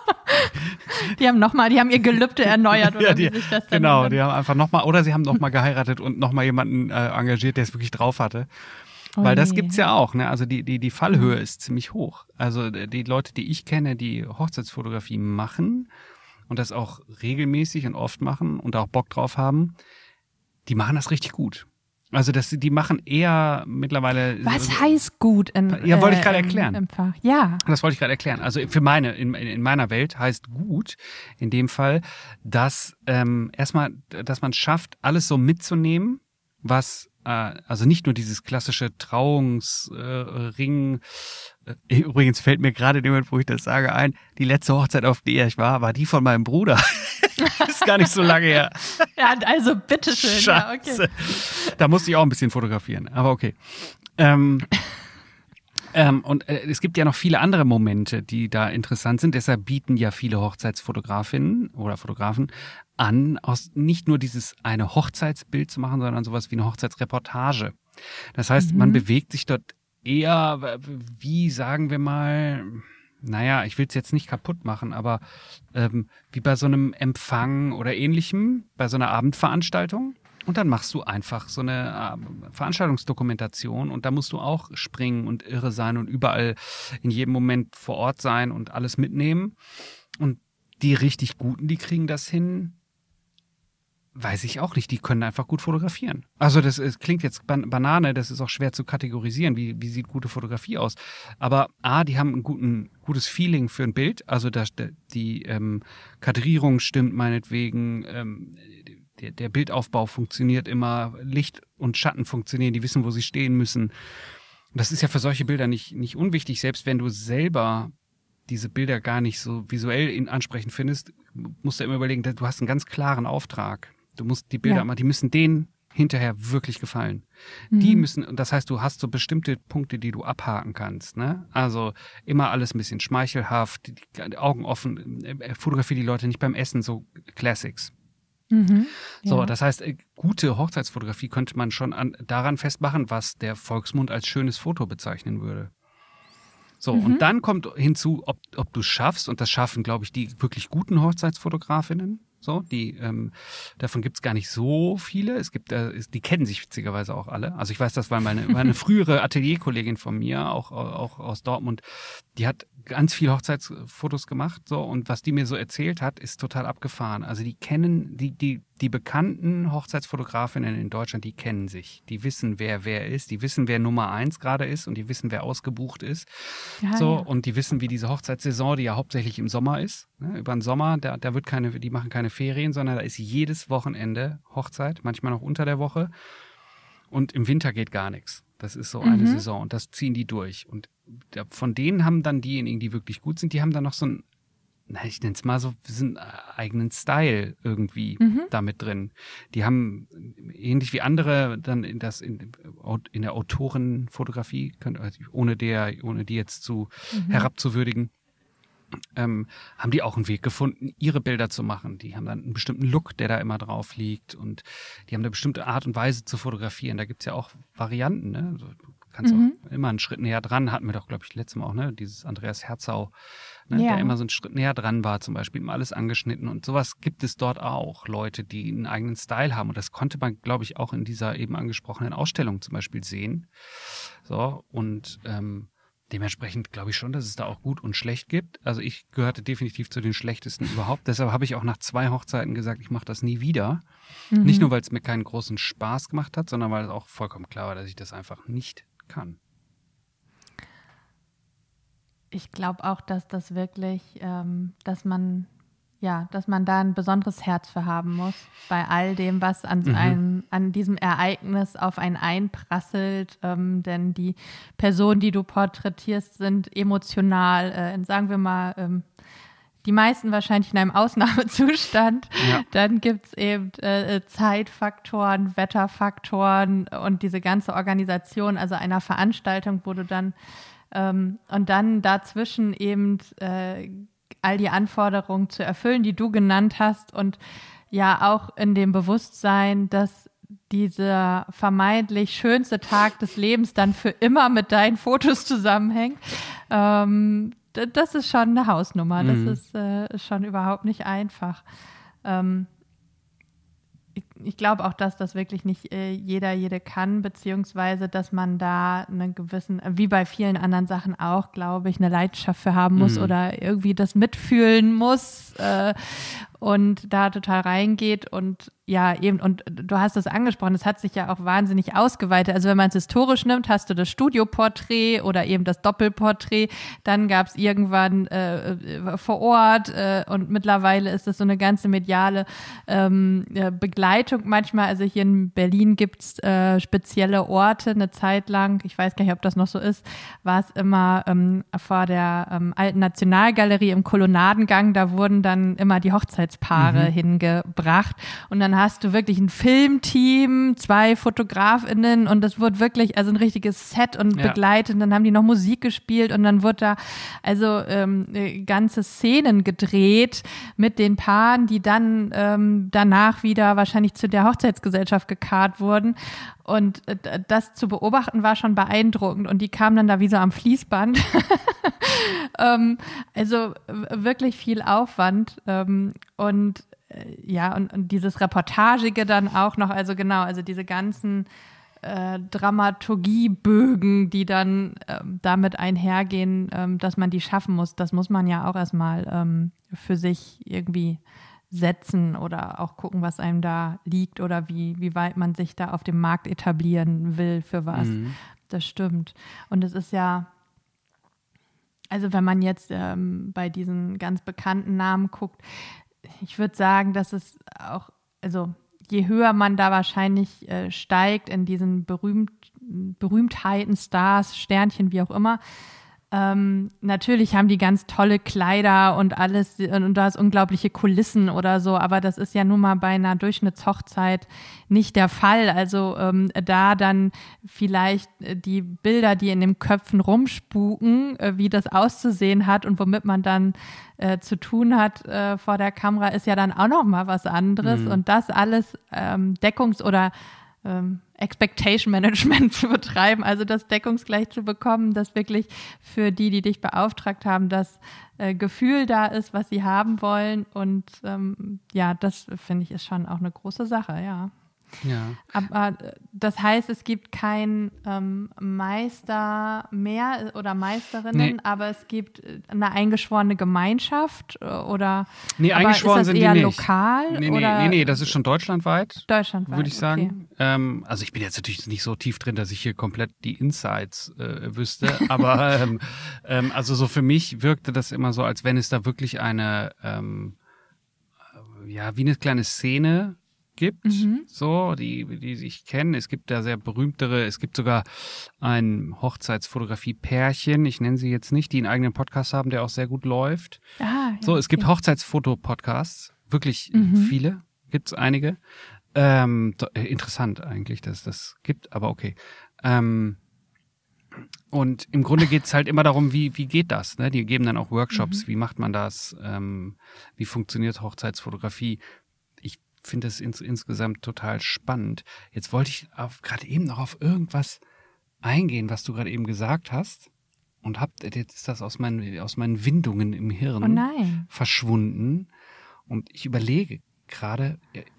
Die haben ihr Gelübde erneuert. Oder die haben einfach nochmal, oder sie haben nochmal geheiratet und nochmal jemanden engagiert, der es wirklich drauf hatte. Weil das gibt's ja auch, ne? Also die Fallhöhe ist ziemlich hoch. Also die Leute, die ich kenne, die Hochzeitsfotografie machen und das auch regelmäßig und oft machen und auch Bock drauf haben, die machen das richtig gut. Also die machen eher mittlerweile. Was heißt gut? Wollte ich gerade erklären. Im Fach. Ja. Das wollte ich gerade erklären. Also in meiner Welt heißt gut in dem Fall, dass erstmal, dass man schafft, alles so mitzunehmen, was also nicht nur dieses klassische Trauungsring. Übrigens fällt mir gerade in dem Moment, wo ich das sage, ein, die letzte Hochzeit, auf der ich war die von meinem Bruder. Ist gar nicht so lange her. Ja, also bitteschön. Scheiße. Ja, okay. Da musste ich auch ein bisschen fotografieren, aber okay. Und es gibt ja noch viele andere Momente, die da interessant sind. Deshalb bieten ja viele Hochzeitsfotografinnen oder Fotografen an, nicht nur dieses eine Hochzeitsbild zu machen, sondern sowas wie eine Hochzeitsreportage. Das heißt, man bewegt sich dort eher, wie sagen wir mal, naja, ich will es jetzt nicht kaputt machen, aber wie bei so einem Empfang oder ähnlichem, bei so einer Abendveranstaltung. Und dann machst du einfach so eine Veranstaltungsdokumentation und da musst du auch springen und irre sein und überall in jedem Moment vor Ort sein und alles mitnehmen. Und die richtig Guten, die kriegen das hin, weiß ich auch nicht. Die können einfach gut fotografieren. Also es klingt jetzt Banane, das ist auch schwer zu kategorisieren. Wie sieht gute Fotografie aus? Aber die haben ein gutes Feeling für ein Bild. Also die Kadrierung stimmt meinetwegen, der Bildaufbau funktioniert immer, Licht und Schatten funktionieren, die wissen, wo sie stehen müssen. Und das ist ja für solche Bilder nicht unwichtig, selbst wenn du selber diese Bilder gar nicht so visuell ansprechend findest, musst du immer überlegen, du hast einen ganz klaren Auftrag. Du musst die Bilder immer, die müssen denen hinterher wirklich gefallen. Die müssen, das heißt, du hast so bestimmte Punkte, die du abhaken kannst, ne? Also immer alles ein bisschen schmeichelhaft, die Augen offen, fotografiere die Leute nicht beim Essen, so Classics. So, das heißt, gute Hochzeitsfotografie könnte man schon daran festmachen, was der Volksmund als schönes Foto bezeichnen würde. So, und dann kommt hinzu, ob du es schaffst, und das schaffen, glaube ich, die wirklich guten Hochzeitsfotografinnen. So, davon gibt's gar nicht so viele. Es gibt, die kennen sich witzigerweise auch alle. Also ich weiß das, weil meine frühere Atelierkollegin von mir, auch aus Dortmund, die hat ganz viel Hochzeitsfotos gemacht, so, und was die mir so erzählt hat, ist total abgefahren. Also die kennen, die bekannten Hochzeitsfotografinnen in Deutschland, die kennen sich. Die wissen, wer ist, die wissen, wer Nummer 1 gerade ist, und die wissen, wer ausgebucht ist. Und die wissen, wie diese Hochzeitssaison, die ja hauptsächlich im Sommer ist, ne, über den Sommer, da wird die machen keine Ferien, sondern da ist jedes Wochenende Hochzeit, manchmal noch unter der Woche. Und im Winter geht gar nichts. Das ist so eine Saison, und das ziehen die durch. Und von denen haben dann diejenigen, die wirklich gut sind, die haben dann noch so einen, ich nenne es mal so, einen eigenen Style irgendwie damit drin. Die haben ähnlich wie andere dann in der Autorenfotografie, ohne die jetzt herabzuwürdigen, haben die auch einen Weg gefunden, ihre Bilder zu machen. Die haben dann einen bestimmten Look, der da immer drauf liegt, und die haben eine bestimmte Art und Weise zu fotografieren. Da gibt's ja auch Varianten, ne? Du kannst auch immer einen Schritt näher dran, hatten wir doch, glaube ich, letztes Mal auch, ne? Dieses Andreas Herzau, ne? Der immer so einen Schritt näher dran war, zum Beispiel, immer alles angeschnitten, und sowas gibt es dort auch. Leute, die einen eigenen Style haben, und das konnte man, glaube ich, auch in dieser eben angesprochenen Ausstellung zum Beispiel sehen. So, und dementsprechend glaube ich schon, dass es da auch gut und schlecht gibt. Also ich gehörte definitiv zu den schlechtesten überhaupt. Deshalb habe ich auch nach 2 Hochzeiten gesagt, ich mache das nie wieder. Nicht nur, weil es mir keinen großen Spaß gemacht hat, sondern weil es auch vollkommen klar war, dass ich das einfach nicht kann. Ich glaube auch, dass das wirklich, dass man da ein besonderes Herz für haben muss, bei all dem, was an diesem Ereignis auf einen einprasselt. Denn die Personen, die du porträtierst, sind emotional, sagen wir mal, die meisten wahrscheinlich in einem Ausnahmezustand. Ja. Dann gibt es eben Zeitfaktoren, Wetterfaktoren und diese ganze Organisation, also einer Veranstaltung, wo du dann und dann dazwischen eben all die Anforderungen zu erfüllen, die du genannt hast, und ja auch in dem Bewusstsein, dass dieser vermeintlich schönste Tag des Lebens dann für immer mit deinen Fotos zusammenhängt. Das ist schon eine Hausnummer. Das ist schon überhaupt nicht einfach. Ich glaube auch, dass das wirklich nicht jede kann, beziehungsweise, dass man da einen gewissen, wie bei vielen anderen Sachen auch, glaube ich, eine Leidenschaft für haben muss oder irgendwie das mitfühlen muss und da total reingeht. Und ja, eben, und du hast es angesprochen, es hat sich ja auch wahnsinnig ausgeweitet. Also wenn man es historisch nimmt, hast du das Studioporträt oder eben das Doppelporträt, dann gab es irgendwann vor Ort und mittlerweile ist es so eine ganze mediale Begleitung manchmal. Also hier in Berlin gibt es spezielle Orte, eine Zeit lang, ich weiß gar nicht, ob das noch so ist, war es immer vor der alten Nationalgalerie im Kolonnadengang, da wurden dann immer die Hochzeitspaare hingebracht, und dann hast du wirklich ein Filmteam, 2 FotografInnen, und das wurde wirklich also ein richtiges Set und begleitet, und dann haben die noch Musik gespielt, und dann wurde da also ganze Szenen gedreht mit den Paaren, die dann danach wieder wahrscheinlich zu der Hochzeitsgesellschaft gekarrt wurden. Und das zu beobachten war schon beeindruckend, und die kamen dann da wie so am Fließband. Also wirklich viel Aufwand und dieses Reportagige dann auch noch, also genau, also diese ganzen Dramaturgiebögen, die dann damit einhergehen, dass man die schaffen muss, das muss man ja auch erstmal für sich irgendwie setzen oder auch gucken, was einem da liegt oder wie weit man sich da auf dem Markt etablieren will für was. Das stimmt. Und es ist ja, also wenn man jetzt bei diesen ganz bekannten Namen guckt, ich würde sagen, dass es auch, also je höher man da wahrscheinlich steigt in diesen Berühmtheiten, Stars, Sternchen, wie auch immer, Natürlich haben die ganz tolle Kleider und alles und du hast unglaubliche Kulissen oder so, aber das ist ja nun mal bei einer Durchschnittshochzeit nicht der Fall. Also da dann vielleicht die Bilder, die in den Köpfen rumspuken, wie das auszusehen hat und womit man dann zu tun hat vor der Kamera, ist ja dann auch noch mal was anderes. Und das alles oder Expectation Management zu betreiben, also das deckungsgleich zu bekommen, dass wirklich für die dich beauftragt haben, das Gefühl da ist, was sie haben wollen. Und das finde ich ist schon auch eine große Sache, ja. Ja. Aber das heißt, es gibt keinen Meister mehr oder Meisterinnen, aber es gibt eine eingeschworene Gemeinschaft oder eingeschworen ist das sind eher die nicht. lokal? Nee, das ist schon deutschlandweit. Deutschlandweit, würde ich sagen. Okay. Also ich bin jetzt natürlich nicht so tief drin, dass ich hier komplett die Insights wüsste, aber also so für mich wirkte das immer so, als wenn es da wirklich eine wie eine kleine Szene gibt, so, die sich kennen. Es gibt da sehr berühmtere, es gibt sogar ein Hochzeitsfotografie-Pärchen, ich nenne sie jetzt nicht, die einen eigenen Podcast haben, der auch sehr gut läuft. So, es gibt Hochzeitsfoto-Podcasts, wirklich viele, gibt's einige. Interessant eigentlich, dass es das gibt, aber okay. Und im Grunde geht's halt immer darum, wie geht das? Ne? Die geben dann auch Workshops, wie macht man das? Wie funktioniert Hochzeitsfotografie? Ich finde es insgesamt total spannend. Jetzt wollte ich gerade eben noch auf irgendwas eingehen, was du gerade eben gesagt hast. Und jetzt ist das aus meinen Windungen im Hirn verschwunden. Und ich überlege gerade,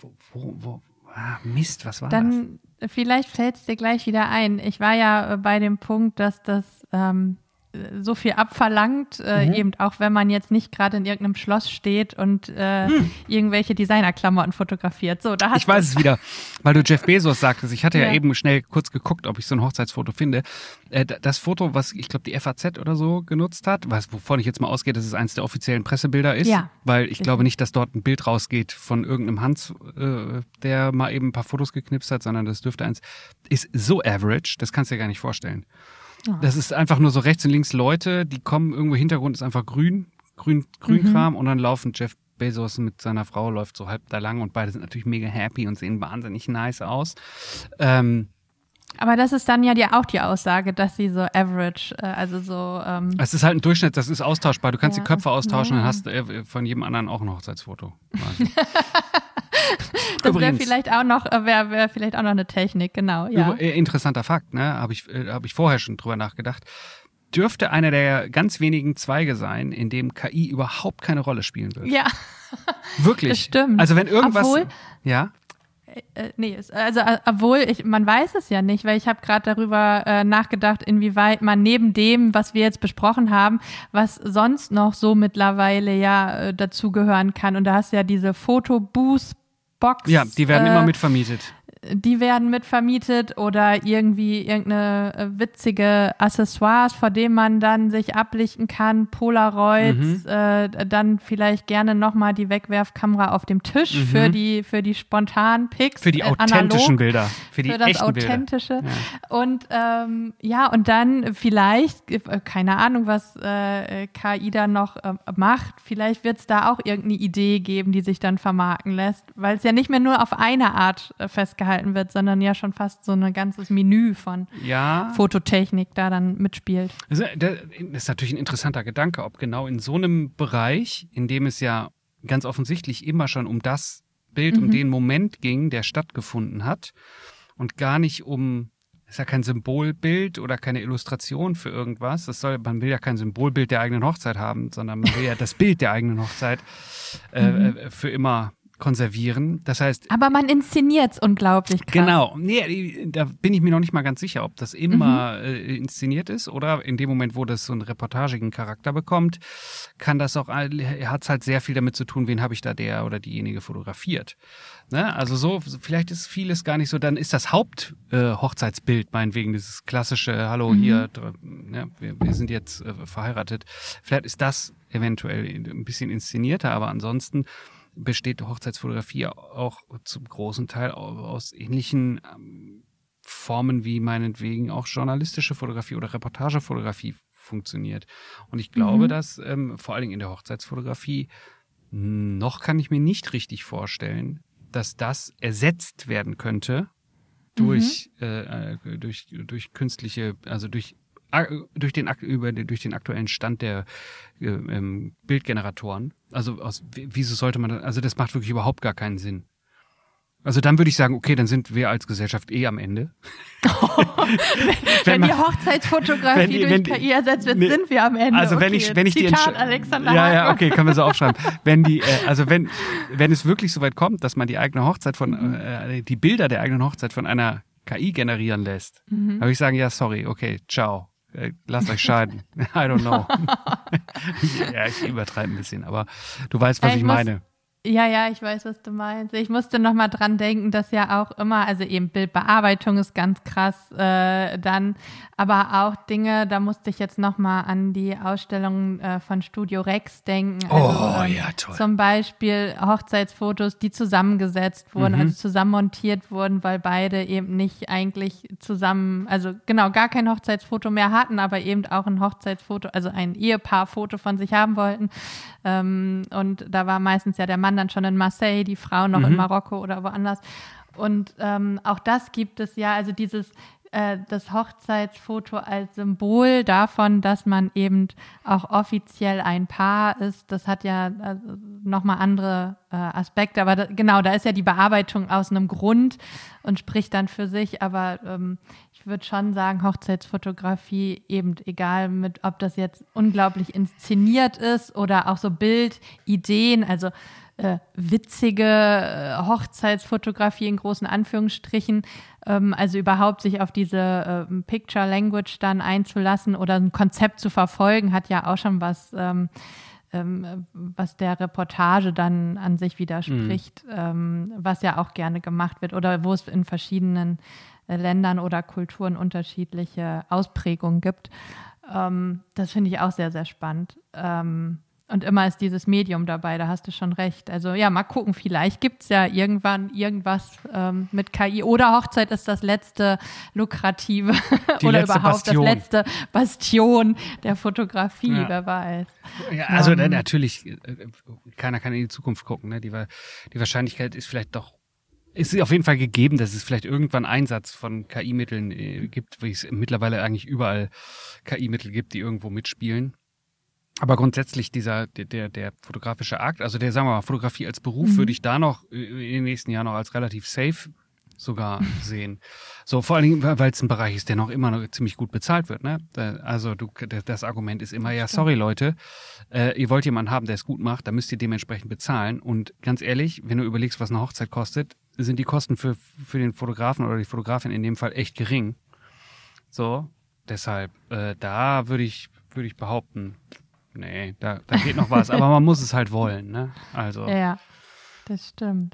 Mist, was war das? Dann vielleicht fällt es dir gleich wieder ein. Ich war ja bei dem Punkt, dass das so viel abverlangt, eben auch wenn man jetzt nicht gerade in irgendeinem Schloss steht und irgendwelche Designerklamotten fotografiert. So, da ich weiß es wieder, weil du Jeff Bezos sagtest. Ich hatte ja eben schnell kurz geguckt, ob ich so ein Hochzeitsfoto finde. Das Foto, was ich glaube die FAZ oder so genutzt hat, wovon ich jetzt mal ausgehe, dass es eins der offiziellen Pressebilder ist, weil ich glaube nicht, dass dort ein Bild rausgeht von irgendeinem Hans, der mal eben ein paar Fotos geknipst hat, sondern das dürfte ist so average, das kannst du dir gar nicht vorstellen. Das ist einfach nur so rechts und links Leute, die kommen, irgendwo Hintergrund ist einfach Grünkram und dann laufen Jeff Bezos mit seiner Frau, läuft so halb da lang und beide sind natürlich mega happy und sehen wahnsinnig nice aus. Aber das ist dann ja auch die Aussage, dass sie so average, also so... Es ist halt ein Durchschnitt, das ist austauschbar. Du kannst die Köpfe austauschen, dann hast du von jedem anderen auch ein Hochzeitsfoto. Das wäre vielleicht auch noch eine Technik, genau. Ja. Interessanter Fakt, ne? Hab ich vorher schon drüber nachgedacht. Dürfte einer der ganz wenigen Zweige sein, in dem KI überhaupt keine Rolle spielen wird. Ja. Wirklich. Das stimmt. Also wenn irgendwas... man weiß es ja nicht, weil ich habe gerade darüber nachgedacht, inwieweit man neben dem, was wir jetzt besprochen haben, was sonst noch so mittlerweile dazugehören kann. Und da hast du ja diese Fotobooth-Box. Ja, die werden immer mitvermietet. Die werden mitvermietet oder irgendeine witzige Accessoires, vor dem man dann sich ablichten kann, Polaroids, dann vielleicht gerne nochmal die Wegwerfkamera auf dem Tisch für die spontanen Pics. Für die authentischen Bilder. Für das echten Authentische. Bilder. Und und dann vielleicht, keine Ahnung, was KI da noch macht, vielleicht wird es da auch irgendeine Idee geben, die sich dann vermarkten lässt, weil es ja nicht mehr nur auf eine Art festgehalten wird, sondern ja schon fast so ein ganzes Menü von Fototechnik da dann mitspielt. Das ist natürlich ein interessanter Gedanke, ob genau in so einem Bereich, in dem es ja ganz offensichtlich immer schon um das Bild, um den Moment ging, der stattgefunden hat und gar nicht ist ja kein Symbolbild oder keine Illustration für irgendwas. Man will ja kein Symbolbild der eigenen Hochzeit haben, sondern man will ja das Bild der eigenen Hochzeit für immer konservieren. Das heißt... Aber man inszeniert es unglaublich krass. Genau. Nee, da bin ich mir noch nicht mal ganz sicher, ob das immer inszeniert ist oder in dem Moment, wo das so einen reportagigen Charakter bekommt, hat es halt sehr viel damit zu tun, wen habe ich da der oder diejenige fotografiert. Ne? Also vielleicht ist vieles gar nicht so, dann ist das Hochzeitsbild meinetwegen, dieses klassische, hallo hier, wir sind jetzt verheiratet. Vielleicht ist das eventuell ein bisschen inszenierter, aber ansonsten besteht Hochzeitsfotografie auch zum großen Teil aus ähnlichen Formen wie meinetwegen auch journalistische Fotografie oder Reportagefotografie funktioniert. Und ich glaube, dass vor allen Dingen in der Hochzeitsfotografie noch kann ich mir nicht richtig vorstellen, dass das ersetzt werden könnte durch künstliche, also durch den aktuellen Stand der Bildgeneratoren. Also wieso sollte man das, also das macht wirklich überhaupt gar keinen Sinn. Also dann würde ich sagen, okay, dann sind wir als Gesellschaft am Ende. wenn die Hochzeitsfotografie durch KI ersetzt wird, sind wir am Ende. Also wenn ich die Zitat Alexander ja, Hager. okay, können wir so aufschreiben. Wenn es wirklich so weit kommt, dass man die eigene Hochzeit die Bilder der eigenen Hochzeit von einer KI generieren lässt, dann würde ich sagen, ja, sorry, okay, ciao. Lasst euch scheiden. I don't know. Ja, ich übertreibe ein bisschen, aber du weißt, was ich meine. Ja, ich weiß, was du meinst. Ich musste noch mal dran denken, dass ja auch immer, also eben Bildbearbeitung ist ganz krass dann, aber auch Dinge, da musste ich jetzt noch mal an die Ausstellung von Studio Rex denken. Also, ja, toll. Zum Beispiel Hochzeitsfotos, die zusammengesetzt wurden, also zusammen montiert wurden, weil beide eben nicht eigentlich zusammen, also genau, gar kein Hochzeitsfoto mehr hatten, aber eben auch ein Hochzeitsfoto, also ein Ehepaarfoto von sich haben wollten. Und da war meistens ja der Mann dann schon in Marseille, die Frau noch in Marokko oder woanders. Und auch das gibt es ja, also das Hochzeitsfoto als Symbol davon, dass man eben auch offiziell ein Paar ist, das hat ja nochmal andere Aspekte, aber da ist ja die Bearbeitung aus einem Grund und spricht dann für sich, aber ich würde schon sagen, Hochzeitsfotografie eben egal, ob das jetzt unglaublich inszeniert ist oder auch so Bildideen, also witzige Hochzeitsfotografie in großen Anführungsstrichen, also überhaupt sich auf diese Picture Language dann einzulassen oder ein Konzept zu verfolgen, hat ja auch schon was der Reportage dann an sich widerspricht, was ja auch gerne gemacht wird oder wo es in verschiedenen Ländern oder Kulturen unterschiedliche Ausprägungen gibt. Das finde ich auch sehr, sehr spannend. Und immer ist dieses Medium dabei, da hast du schon recht. Also ja, mal gucken, vielleicht gibt es ja irgendwann irgendwas mit KI oder Hochzeit ist das letzte lukrative oder überhaupt das letzte Bastion der Fotografie, wer weiß. Ja, also natürlich, keiner kann in die Zukunft gucken. Ne? Die Wahrscheinlichkeit ist vielleicht doch, ist auf jeden Fall gegeben, dass es vielleicht irgendwann Einsatz von KI-Mitteln gibt, wie es mittlerweile eigentlich überall KI-Mittel gibt, die irgendwo mitspielen. Aber grundsätzlich der fotografische Akt, also sagen wir mal, Fotografie als Beruf würde ich da noch in den nächsten Jahren noch als relativ safe sogar sehen. So, vor allen Dingen, weil es ein Bereich ist, der noch immer noch ziemlich gut bezahlt wird, ne? Also das Argument ist immer, ja, sorry Leute, ihr wollt jemanden haben, der es gut macht, da müsst ihr dementsprechend bezahlen. Und ganz ehrlich, wenn du überlegst, was eine Hochzeit kostet, sind die Kosten für den Fotografen oder die Fotografin in dem Fall echt gering. So, deshalb, da würde ich behaupten, nee, da geht noch was, aber man muss es halt wollen, ne? Also. Ja, das stimmt.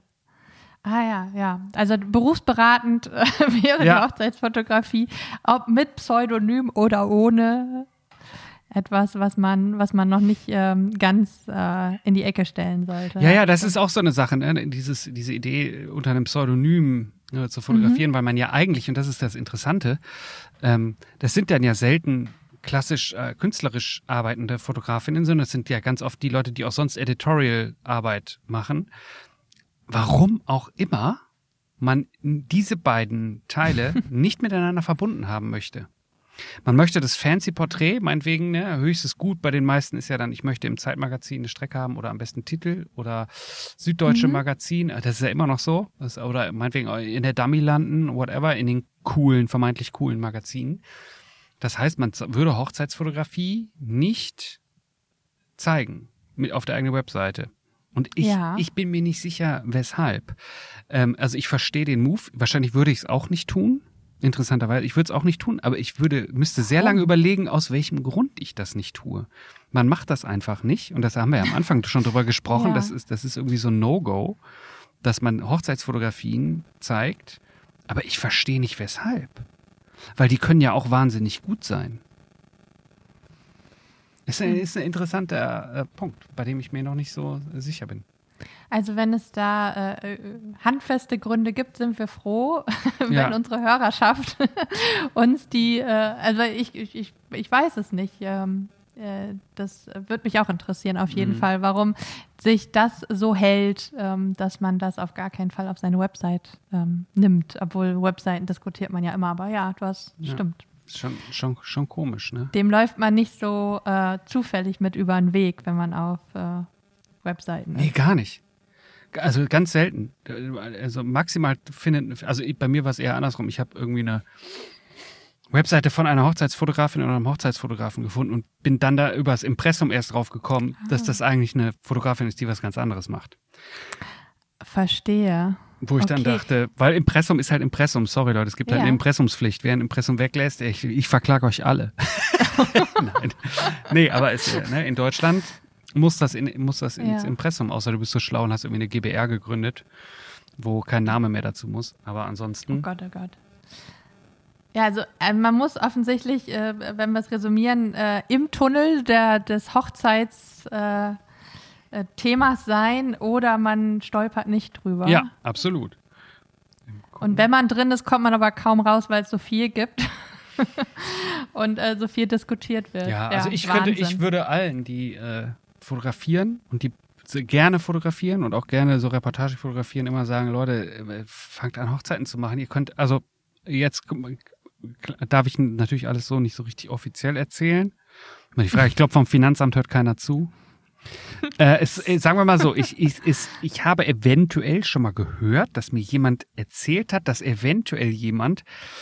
Ja. Also berufsberatend wäre die Hochzeitsfotografie, ob mit Pseudonym oder ohne, etwas, was man noch nicht ganz in die Ecke stellen sollte. Ja, das ist auch so eine Sache, ne? Diese Idee unter einem Pseudonym zu fotografieren, weil man ja eigentlich, und das ist das Interessante, das sind dann ja selten klassisch künstlerisch arbeitende Fotografinnen, sondern es sind ja ganz oft die Leute, die auch sonst Editorial-Arbeit machen. Warum auch immer man diese beiden Teile nicht miteinander verbunden haben möchte. Man möchte das Fancy-Porträt, meinetwegen, ne, höchstes Gut bei den meisten ist ja dann, ich möchte im Zeitmagazin eine Strecke haben oder am besten Titel oder Süddeutsche Magazin, das ist ja immer noch so, oder meinetwegen in der Dummy landen, whatever, in den vermeintlich coolen Magazinen. Das heißt, man würde Hochzeitsfotografie nicht zeigen auf der eigenen Webseite. Und ich bin mir nicht sicher, weshalb. Also ich verstehe den Move. Wahrscheinlich würde ich es auch nicht tun. Interessanterweise. Ich würde es auch nicht tun, aber ich müsste sehr lange überlegen, aus welchem Grund ich das nicht tue. Man macht das einfach nicht. Und das haben wir ja am Anfang schon drüber gesprochen. Ja. Das ist irgendwie so ein No-Go, dass man Hochzeitsfotografien zeigt. Aber ich verstehe nicht, weshalb. Weil die können ja auch wahnsinnig gut sein. Ist ein interessanter Punkt, bei dem ich mir noch nicht so sicher bin. Also wenn es da handfeste Gründe gibt, sind wir froh, wenn unsere Hörerschaft uns die, also ich weiß es nicht, das würde mich auch interessieren auf jeden Fall, warum sich das so hält, dass man das auf gar keinen Fall auf seine Website nimmt, obwohl Webseiten diskutiert man ja immer, aber ja, stimmt. Ist schon komisch, ne? Dem läuft man nicht so zufällig mit über den Weg, wenn man auf Webseiten ist. Nee, gar nicht. Also ganz selten. Also maximal bei mir war es eher andersrum. Ich habe irgendwie eine Webseite von einer Hochzeitsfotografin oder einem Hochzeitsfotografen gefunden und bin dann da übers Impressum erst drauf gekommen, dass das eigentlich eine Fotografin ist, die was ganz anderes macht. Verstehe. Wo ich dann dachte, weil Impressum ist halt Impressum, sorry Leute, es gibt halt eine Impressumspflicht. Wer ein Impressum weglässt, ich verklage euch alle. Nein. Nee, aber in Deutschland muss das ins Impressum, außer du bist so schlau und hast irgendwie eine GbR gegründet, wo kein Name mehr dazu muss. Aber ansonsten. Oh Gott. Ja, also man muss offensichtlich, wenn wir es resümieren, im Tunnel des Hochzeitsthemas sein oder man stolpert nicht drüber. Ja, absolut. Und wenn man drin ist, kommt man aber kaum raus, weil es so viel gibt und so viel diskutiert wird. Ja, also ich würde allen, die fotografieren und die gerne fotografieren und auch gerne so Reportage fotografieren, immer sagen, Leute, fangt an Hochzeiten zu machen. Ihr könnt, also jetzt darf ich natürlich alles so nicht so richtig offiziell erzählen. Die Frage, ich glaube, vom Finanzamt hört keiner zu. Sagen wir mal so, ich habe eventuell schon mal gehört, dass mir jemand erzählt hat, dass eventuell jemand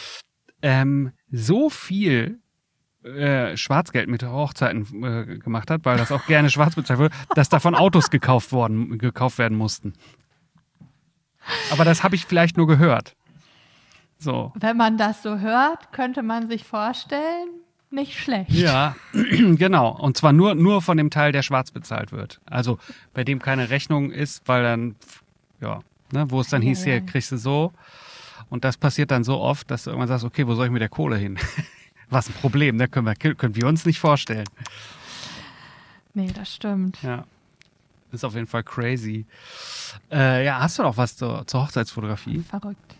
so viel Schwarzgeld mit Hochzeiten gemacht hat, weil das auch gerne schwarz bezahlt wird, dass davon Autos gekauft werden mussten. Aber das habe ich vielleicht nur gehört. So. Wenn man das so hört, könnte man sich vorstellen, nicht schlecht. Ja, genau. Und zwar nur von dem Teil, der schwarz bezahlt wird. Also bei dem keine Rechnung ist, weil dann, wo es dann hieß, hier kriegst du so. Und das passiert dann so oft, dass du irgendwann sagst, okay, wo soll ich mit der Kohle hin? Was ein Problem, ne? Können wir uns nicht vorstellen. Nee, das stimmt. Ja, ist auf jeden Fall crazy. Hast du noch was zur Hochzeitsfotografie? Verrückt.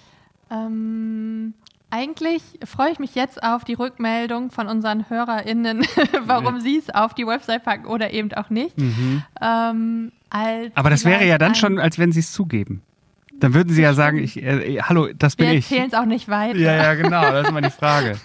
Eigentlich freue ich mich jetzt auf die Rückmeldung von unseren HörerInnen, warum sie es auf die Website packen oder eben auch nicht. Aber das wäre ja dann schon, als wenn sie es zugeben. Dann würden sie ja sagen, hallo, das bin ich. Wir erzählen es auch nicht weiter. Ja, genau, das ist immer die Frage.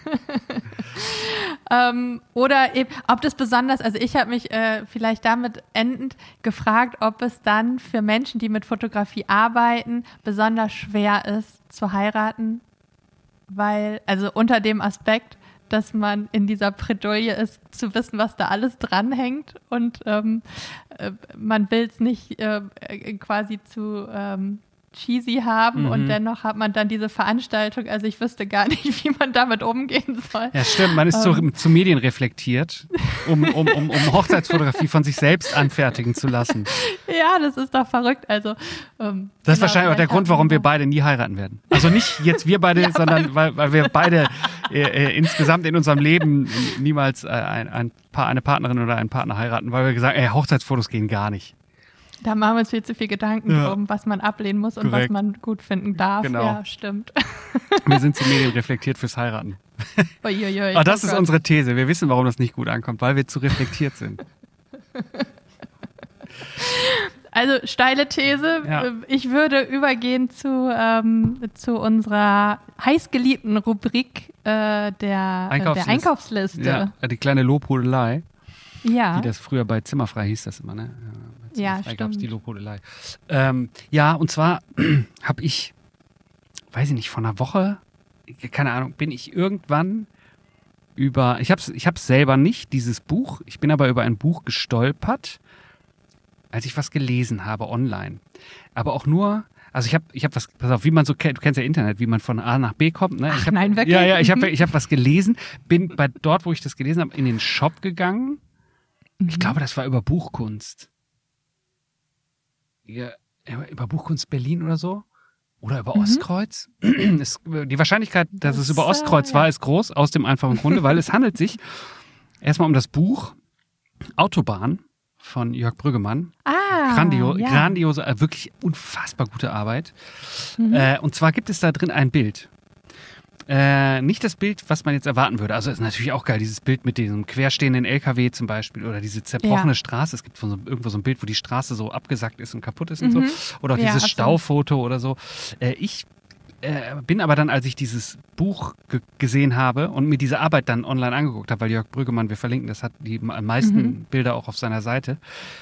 Oder eben, ob das besonders, also ich habe mich vielleicht damit endend gefragt, ob es dann für Menschen, die mit Fotografie arbeiten, besonders schwer ist zu heiraten, weil, also unter dem Aspekt, dass man in dieser Bredouille ist, zu wissen, was da alles dranhängt und man will es nicht quasi zu cheesy haben und dennoch hat man dann diese Veranstaltung, also ich wüsste gar nicht, wie man damit umgehen soll. Ja, stimmt, man ist zu Medien reflektiert, um Hochzeitsfotografie von sich selbst anfertigen zu lassen. Ja, das ist doch verrückt, also das ist wahrscheinlich auch der Grund, warum wir beide nie heiraten werden. Also nicht jetzt wir beide, sondern weil wir beide insgesamt in unserem Leben niemals eine Partnerin oder einen Partner heiraten, weil wir gesagt haben, Hochzeitsfotos gehen gar nicht. Da machen wir uns viel zu viel Gedanken drum, was man ablehnen muss und was man gut finden darf. Genau. Ja, stimmt. Wir sind zu Medien reflektiert fürs Heiraten. Uiuiui, Aber das ist unsere These. Wir wissen, warum das nicht gut ankommt, weil wir zu reflektiert sind. Also steile These. Ja. Ich würde übergehen zu unserer heißgeliebten Rubrik der Einkaufsliste. Ja, die kleine Lobhudelei. Ja. Wie das früher bei Zimmerfrei hieß das immer, ne? Ja, stimmt. Gab es die Lobhudelei. Und zwar habe ich, weiß ich nicht, vor einer Woche, keine Ahnung, bin ich irgendwann ich habe selber nicht, dieses Buch, ich bin aber über ein Buch gestolpert, als ich was gelesen habe online. Aber auch nur, also ich habe was, pass auf, wie man so kennt, du kennst ja Internet, wie man von A nach B kommt. Ne? Nein, wirklich? Ja, ich hab was gelesen, bin dort, wo ich das gelesen habe, in den Shop gegangen. Ich glaube, das war über Buchkunst. Ja, über Buchkunst Berlin oder so. Oder über Ostkreuz. Die Wahrscheinlichkeit, dass es über Ostkreuz war, ist groß, aus dem einfachen Grunde, weil es handelt sich erstmal um das Buch Autobahn von Jörg Brüggemann. Ja. Grandiose, wirklich unfassbar gute Arbeit. Und zwar gibt es da drin ein Bild. Nicht das Bild, was man jetzt erwarten würde. Also ist natürlich auch geil, dieses Bild mit diesem querstehenden LKW zum Beispiel oder diese zerbrochene Straße. Es gibt irgendwo so ein Bild, wo die Straße so abgesackt ist und kaputt ist und so. Oder auch dieses Staufoto oder so. Ich bin aber dann, als ich dieses Buch gesehen habe und mir diese Arbeit dann online angeguckt habe, weil Jörg Brüggemann, wir verlinken, das hat die meisten Bilder auch auf seiner Seite,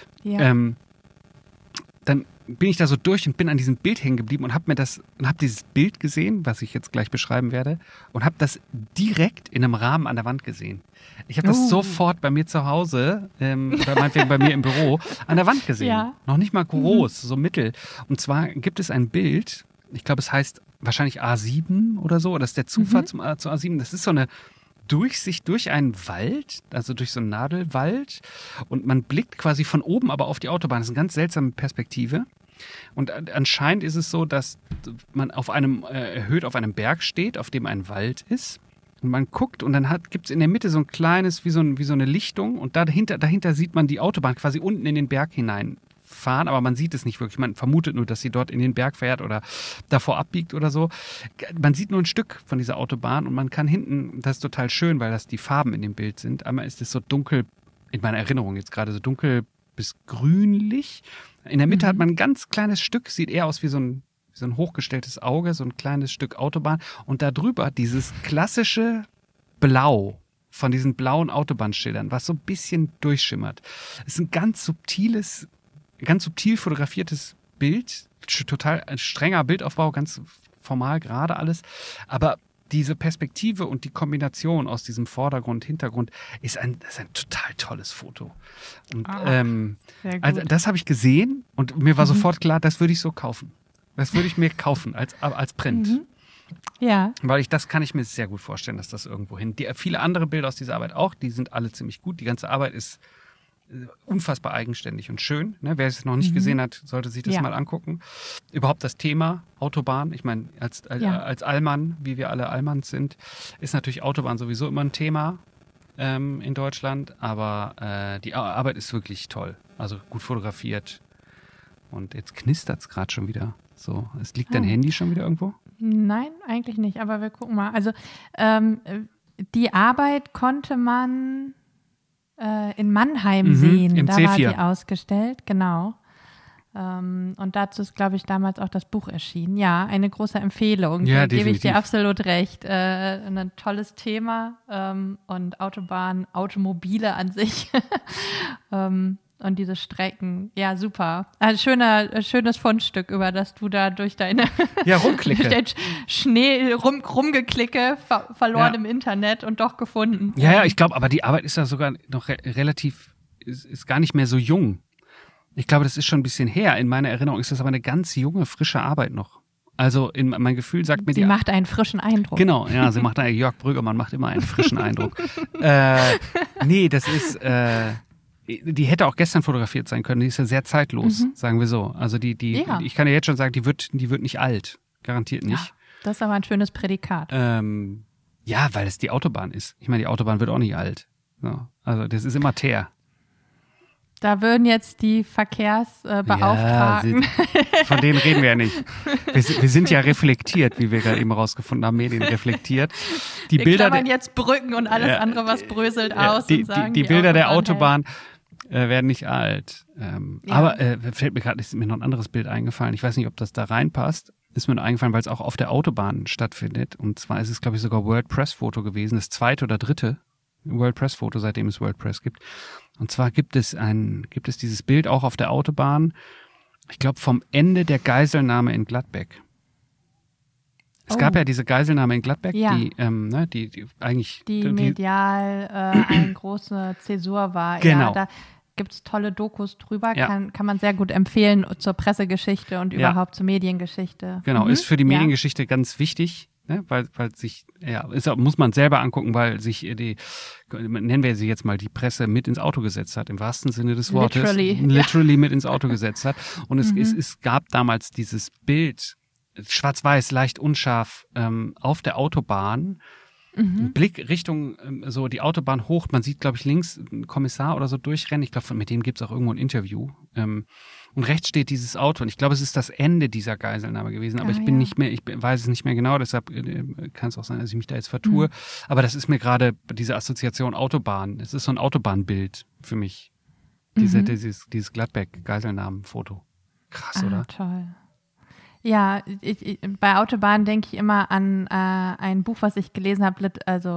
dann bin ich da so durch und bin an diesem Bild hängen geblieben und habe dieses Bild gesehen, was ich jetzt gleich beschreiben werde, und habe das direkt in einem Rahmen an der Wand gesehen. Ich habe das sofort bei mir zu Hause, meinetwegen bei mir im Büro, an der Wand gesehen. Ja. Noch nicht mal groß, so mittel. Und zwar gibt es ein Bild, ich glaube, es heißt wahrscheinlich A7 oder so, oder das ist der Zufall zu A7. Das ist so eine Durchsicht durch einen Wald, also durch so einen Nadelwald, und man blickt quasi von oben aber auf die Autobahn. Das ist eine ganz seltsame Perspektive. Und anscheinend ist es so, dass man erhöht auf einem Berg steht, auf dem ein Wald ist. Und man guckt und dann gibt es in der Mitte so ein kleines, wie so eine Lichtung, und dahinter sieht man die Autobahn quasi unten in den Berg hineinfahren, aber man sieht es nicht wirklich. Man vermutet nur, dass sie dort in den Berg fährt oder davor abbiegt oder so. Man sieht nur ein Stück von dieser Autobahn und man kann hinten, das ist total schön, weil das die Farben in dem Bild sind. Einmal ist es so dunkel, in meiner Erinnerung jetzt gerade so dunkel bis grünlich. In der Mitte hat man ein ganz kleines Stück, sieht eher aus wie so ein hochgestelltes Auge, so ein kleines Stück Autobahn. Und darüber dieses klassische Blau von diesen blauen Autobahnschildern, was so ein bisschen durchschimmert. Es ist ein ganz subtil fotografiertes Bild, total ein strenger Bildaufbau, ganz formal gerade alles. Aber diese Perspektive und die Kombination aus diesem Vordergrund, Hintergrund ist ein total tolles Foto. Und sehr gut. Also das habe ich gesehen und mir war sofort klar, das würde ich so kaufen. Das würde ich mir kaufen als Print. Ja. Weil das kann ich mir sehr gut vorstellen, dass das irgendwo hin. Viele andere Bilder aus dieser Arbeit auch, die sind alle ziemlich gut. Die ganze Arbeit ist unfassbar eigenständig und schön. Ne? Wer es noch nicht gesehen hat, sollte sich das mal angucken. Überhaupt das Thema Autobahn. Ich meine, als Allmann, wie wir alle Allmanns sind, ist natürlich Autobahn sowieso immer ein Thema in Deutschland. Aber die Arbeit ist wirklich toll. Also gut fotografiert. Und jetzt knistert es gerade schon wieder. So, es liegt dein Handy schon wieder irgendwo? Nein, eigentlich nicht. Aber wir gucken mal. Also die Arbeit konnte man in Mannheim sehen. Im da C4. war sie ausgestellt, genau. Und dazu ist, glaube ich, damals auch das Buch erschienen. Ja, eine große Empfehlung. Ja, da gebe ich dir absolut recht. Ein tolles Thema und Automobile an sich. Und diese Strecken, ja, super. Also schönes Fundstück, über das du da durch deine Rumklicke. durch den Schnee rumgeklicke verloren im Internet und doch gefunden. Ja, ich glaube, aber die Arbeit ist ja sogar noch relativ, ist gar nicht mehr so jung. Ich glaube, das ist schon ein bisschen her. In meiner Erinnerung ist das aber eine ganz junge, frische Arbeit noch. Also mein Gefühl sagt mir, sie macht einen frischen Eindruck. Genau, ja, Jörg Brüggemann macht immer einen frischen Eindruck. Nee, das ist die hätte auch gestern fotografiert sein können. Die ist ja sehr zeitlos, sagen wir so. Also ich kann ja jetzt schon sagen, die wird nicht alt. Garantiert nicht. Ja, das ist aber ein schönes Prädikat. Ja, weil es die Autobahn ist. Ich meine, die Autobahn wird auch nicht alt. So. Also das ist immer teer. Da würden jetzt die Verkehrsbeauftragten. Ja, von denen reden wir ja nicht. Wir sind ja reflektiert, wie wir gerade eben rausgefunden haben, medienreflektiert. Wir klammern jetzt Brücken und alles andere, was bröselt aus. Die Bilder der Autobahn werden nicht alt. Aber fällt mir gerade, ist mir noch ein anderes Bild eingefallen. Ich weiß nicht, ob das da reinpasst. Ist mir nur eingefallen, weil es auch auf der Autobahn stattfindet. Und zwar ist es, glaube ich, sogar World Press Foto gewesen. Das 2. oder 3. World Press Foto, seitdem es World Press gibt. Und zwar gibt es dieses Bild auch auf der Autobahn, ich glaube, vom Ende der Geiselnahme in Gladbeck. Es gab ja diese Geiselnahme in Gladbeck, die eigentlich medial eine große Zäsur war. Genau. Ja, da gibt es tolle Dokus drüber, kann man sehr gut empfehlen zur Pressegeschichte und überhaupt zur Mediengeschichte. Genau, ist für die Mediengeschichte ganz wichtig. Ne, weil sich, muss man selber angucken, weil sich nennen wir sie jetzt mal, die Presse mit ins Auto gesetzt hat, im wahrsten Sinne des Wortes. Literally mit ins Auto gesetzt hat. Und es gab damals dieses Bild, schwarz-weiß, leicht unscharf, auf der Autobahn, Ein Blick Richtung so die Autobahn hoch. Man sieht, glaube ich, links einen Kommissar oder so durchrennen. Ich glaube, mit dem gibt es auch irgendwo ein Interview. Und rechts steht dieses Auto. Und ich glaube, es ist das Ende dieser Geiselnahme gewesen. Aber ich weiß es nicht mehr genau. Deshalb kann es auch sein, dass ich mich da jetzt vertue. Aber das ist mir gerade diese Assoziation Autobahn. Es ist so ein Autobahnbild für mich. Dieses Gladbeck-Geiselnahmen-Foto. Krass, oder? Toll. Ja, bei Autobahn denke ich immer an ein Buch, was ich gelesen habe,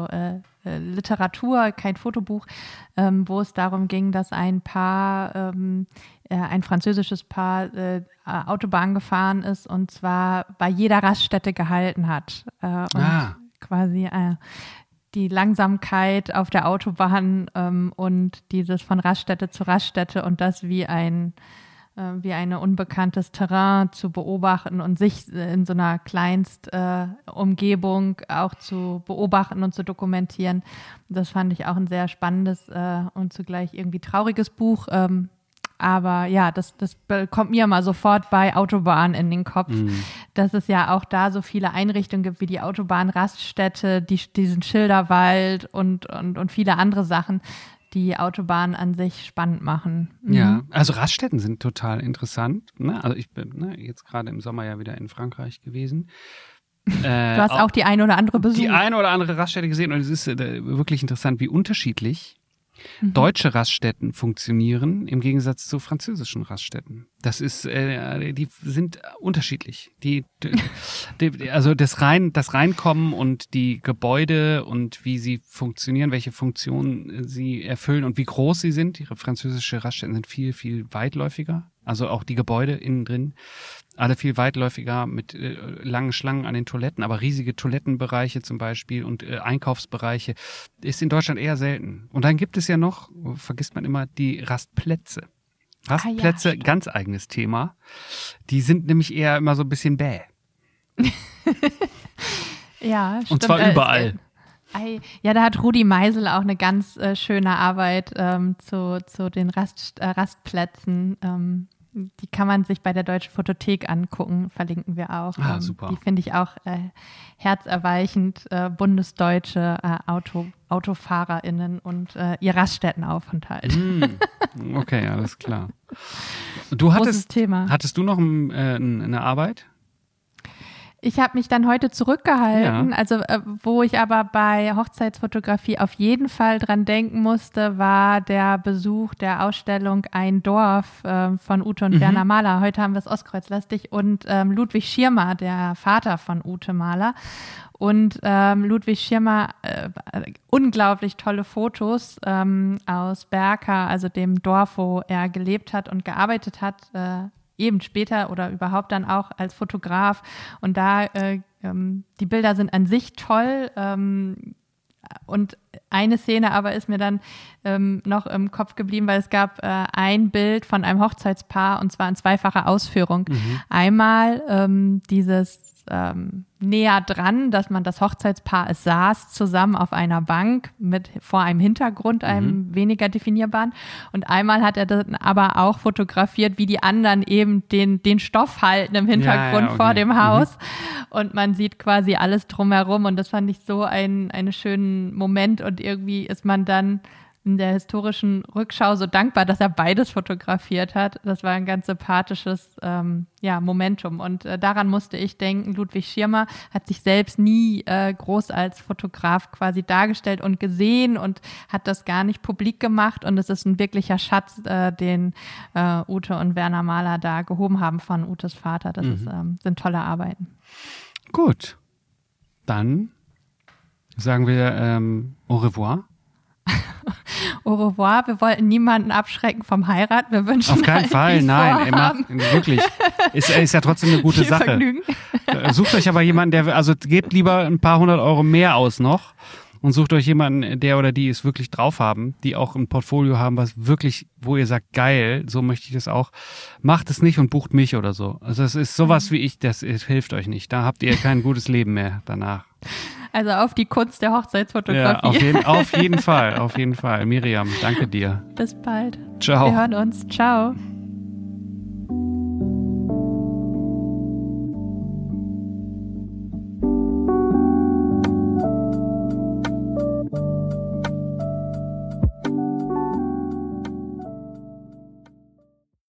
Literatur, kein Fotobuch, wo es darum ging, dass ein Paar, ein französisches Paar Autobahn gefahren ist und zwar bei jeder Raststätte gehalten hat. Quasi die Langsamkeit auf der Autobahn und dieses von Raststätte zu Raststätte und das wie ein unbekanntes Terrain zu beobachten und sich in so einer Umgebung auch zu beobachten und zu dokumentieren. Das fand ich auch ein sehr spannendes und zugleich irgendwie trauriges Buch. Aber ja, das kommt mir mal sofort bei Autobahn in den Kopf, dass es ja auch da so viele Einrichtungen gibt wie die Autobahnraststätte, diesen Schilderwald und viele andere Sachen, die Autobahnen an sich spannend machen. Ja, also Raststätten sind total interessant. Ne? Also ich bin jetzt gerade im Sommer ja wieder in Frankreich gewesen. Du hast auch die eine oder andere besucht. Die eine oder andere Raststätte gesehen und es ist wirklich interessant, wie unterschiedlich deutsche Raststätten funktionieren im Gegensatz zu französischen Raststätten. Das ist, die sind unterschiedlich. Also das Reinkommen und die Gebäude und wie sie funktionieren, welche Funktionen sie erfüllen und wie groß sie sind. Die französische Raststätten sind viel, viel weitläufiger. Also auch die Gebäude innen drin. Alle viel weitläufiger mit langen Schlangen an den Toiletten, aber riesige Toilettenbereiche zum Beispiel und Einkaufsbereiche ist in Deutschland eher selten. Und dann gibt es ja noch, vergisst man immer, die Rastplätze. Rastplätze, ganz eigenes Thema. Die sind nämlich eher immer so ein bisschen bäh. Ja, stimmt. Und zwar überall. Ja, da hat Rudi Meisel auch eine ganz schöne Arbeit zu den Rastplätzen. Die kann man sich bei der Deutschen Fotothek angucken, verlinken wir auch. Super. Die finde ich auch herzerweichend, bundesdeutsche AutofahrerInnen und ihr Raststättenaufenthalt. Okay, alles klar. Thema. Hattest du noch eine Arbeit? Ich habe mich dann heute zurückgehalten, also wo ich aber bei Hochzeitsfotografie auf jeden Fall dran denken musste, war der Besuch der Ausstellung Ein Dorf von Ute und Werner Mahler. Heute haben wir es Ostkreuzlastig und Ludwig Schirmer, der Vater von Ute Mahler. Und Ludwig Schirmer, unglaublich tolle Fotos aus Berka, also dem Dorf, wo er gelebt hat und gearbeitet hat, eben später oder überhaupt dann auch als Fotograf. Und da, die Bilder sind an sich toll. Und eine Szene aber ist mir dann noch im Kopf geblieben, weil es gab ein Bild von einem Hochzeitspaar und zwar in zweifacher Ausführung. Einmal dieses näher dran, dass man das Hochzeitspaar saß zusammen auf einer Bank vor einem Hintergrund, einem weniger definierbaren. Und einmal hat er dann aber auch fotografiert, wie die anderen eben den Stoff halten im Hintergrund vor dem Haus. Und man sieht quasi alles drumherum. Und das fand ich so einen schönen Moment. Und irgendwie ist man dann in der historischen Rückschau so dankbar, dass er beides fotografiert hat. Das war ein ganz sympathisches Momentum. Und daran musste ich denken, Ludwig Schirmer hat sich selbst nie groß als Fotograf quasi dargestellt und gesehen und hat das gar nicht publik gemacht. Und es ist ein wirklicher Schatz, den Ute und Werner Mahler da gehoben haben von Utes Vater. Das sind tolle Arbeiten. Gut, dann sagen wir au revoir. Au revoir. Wir wollten niemanden abschrecken vom Heiraten. Wir wünschen auf keinen Fall, nein, wirklich. Ist ja trotzdem eine gute Sache. Vergnügen. Sucht euch aber jemanden, gebt lieber ein paar 100 Euro mehr aus noch und sucht euch jemanden, der oder die es wirklich drauf haben, die auch ein Portfolio haben, wo ihr sagt, geil, so möchte ich das auch. Macht es nicht und bucht mich oder so. Also es ist sowas wie ich, das hilft euch nicht. Da habt ihr kein gutes Leben mehr danach. Also auf die Kunst der Hochzeitsfotografie. Ja, auf jeden Fall. Miriam, danke dir. Bis bald. Ciao. Wir hören uns. Ciao.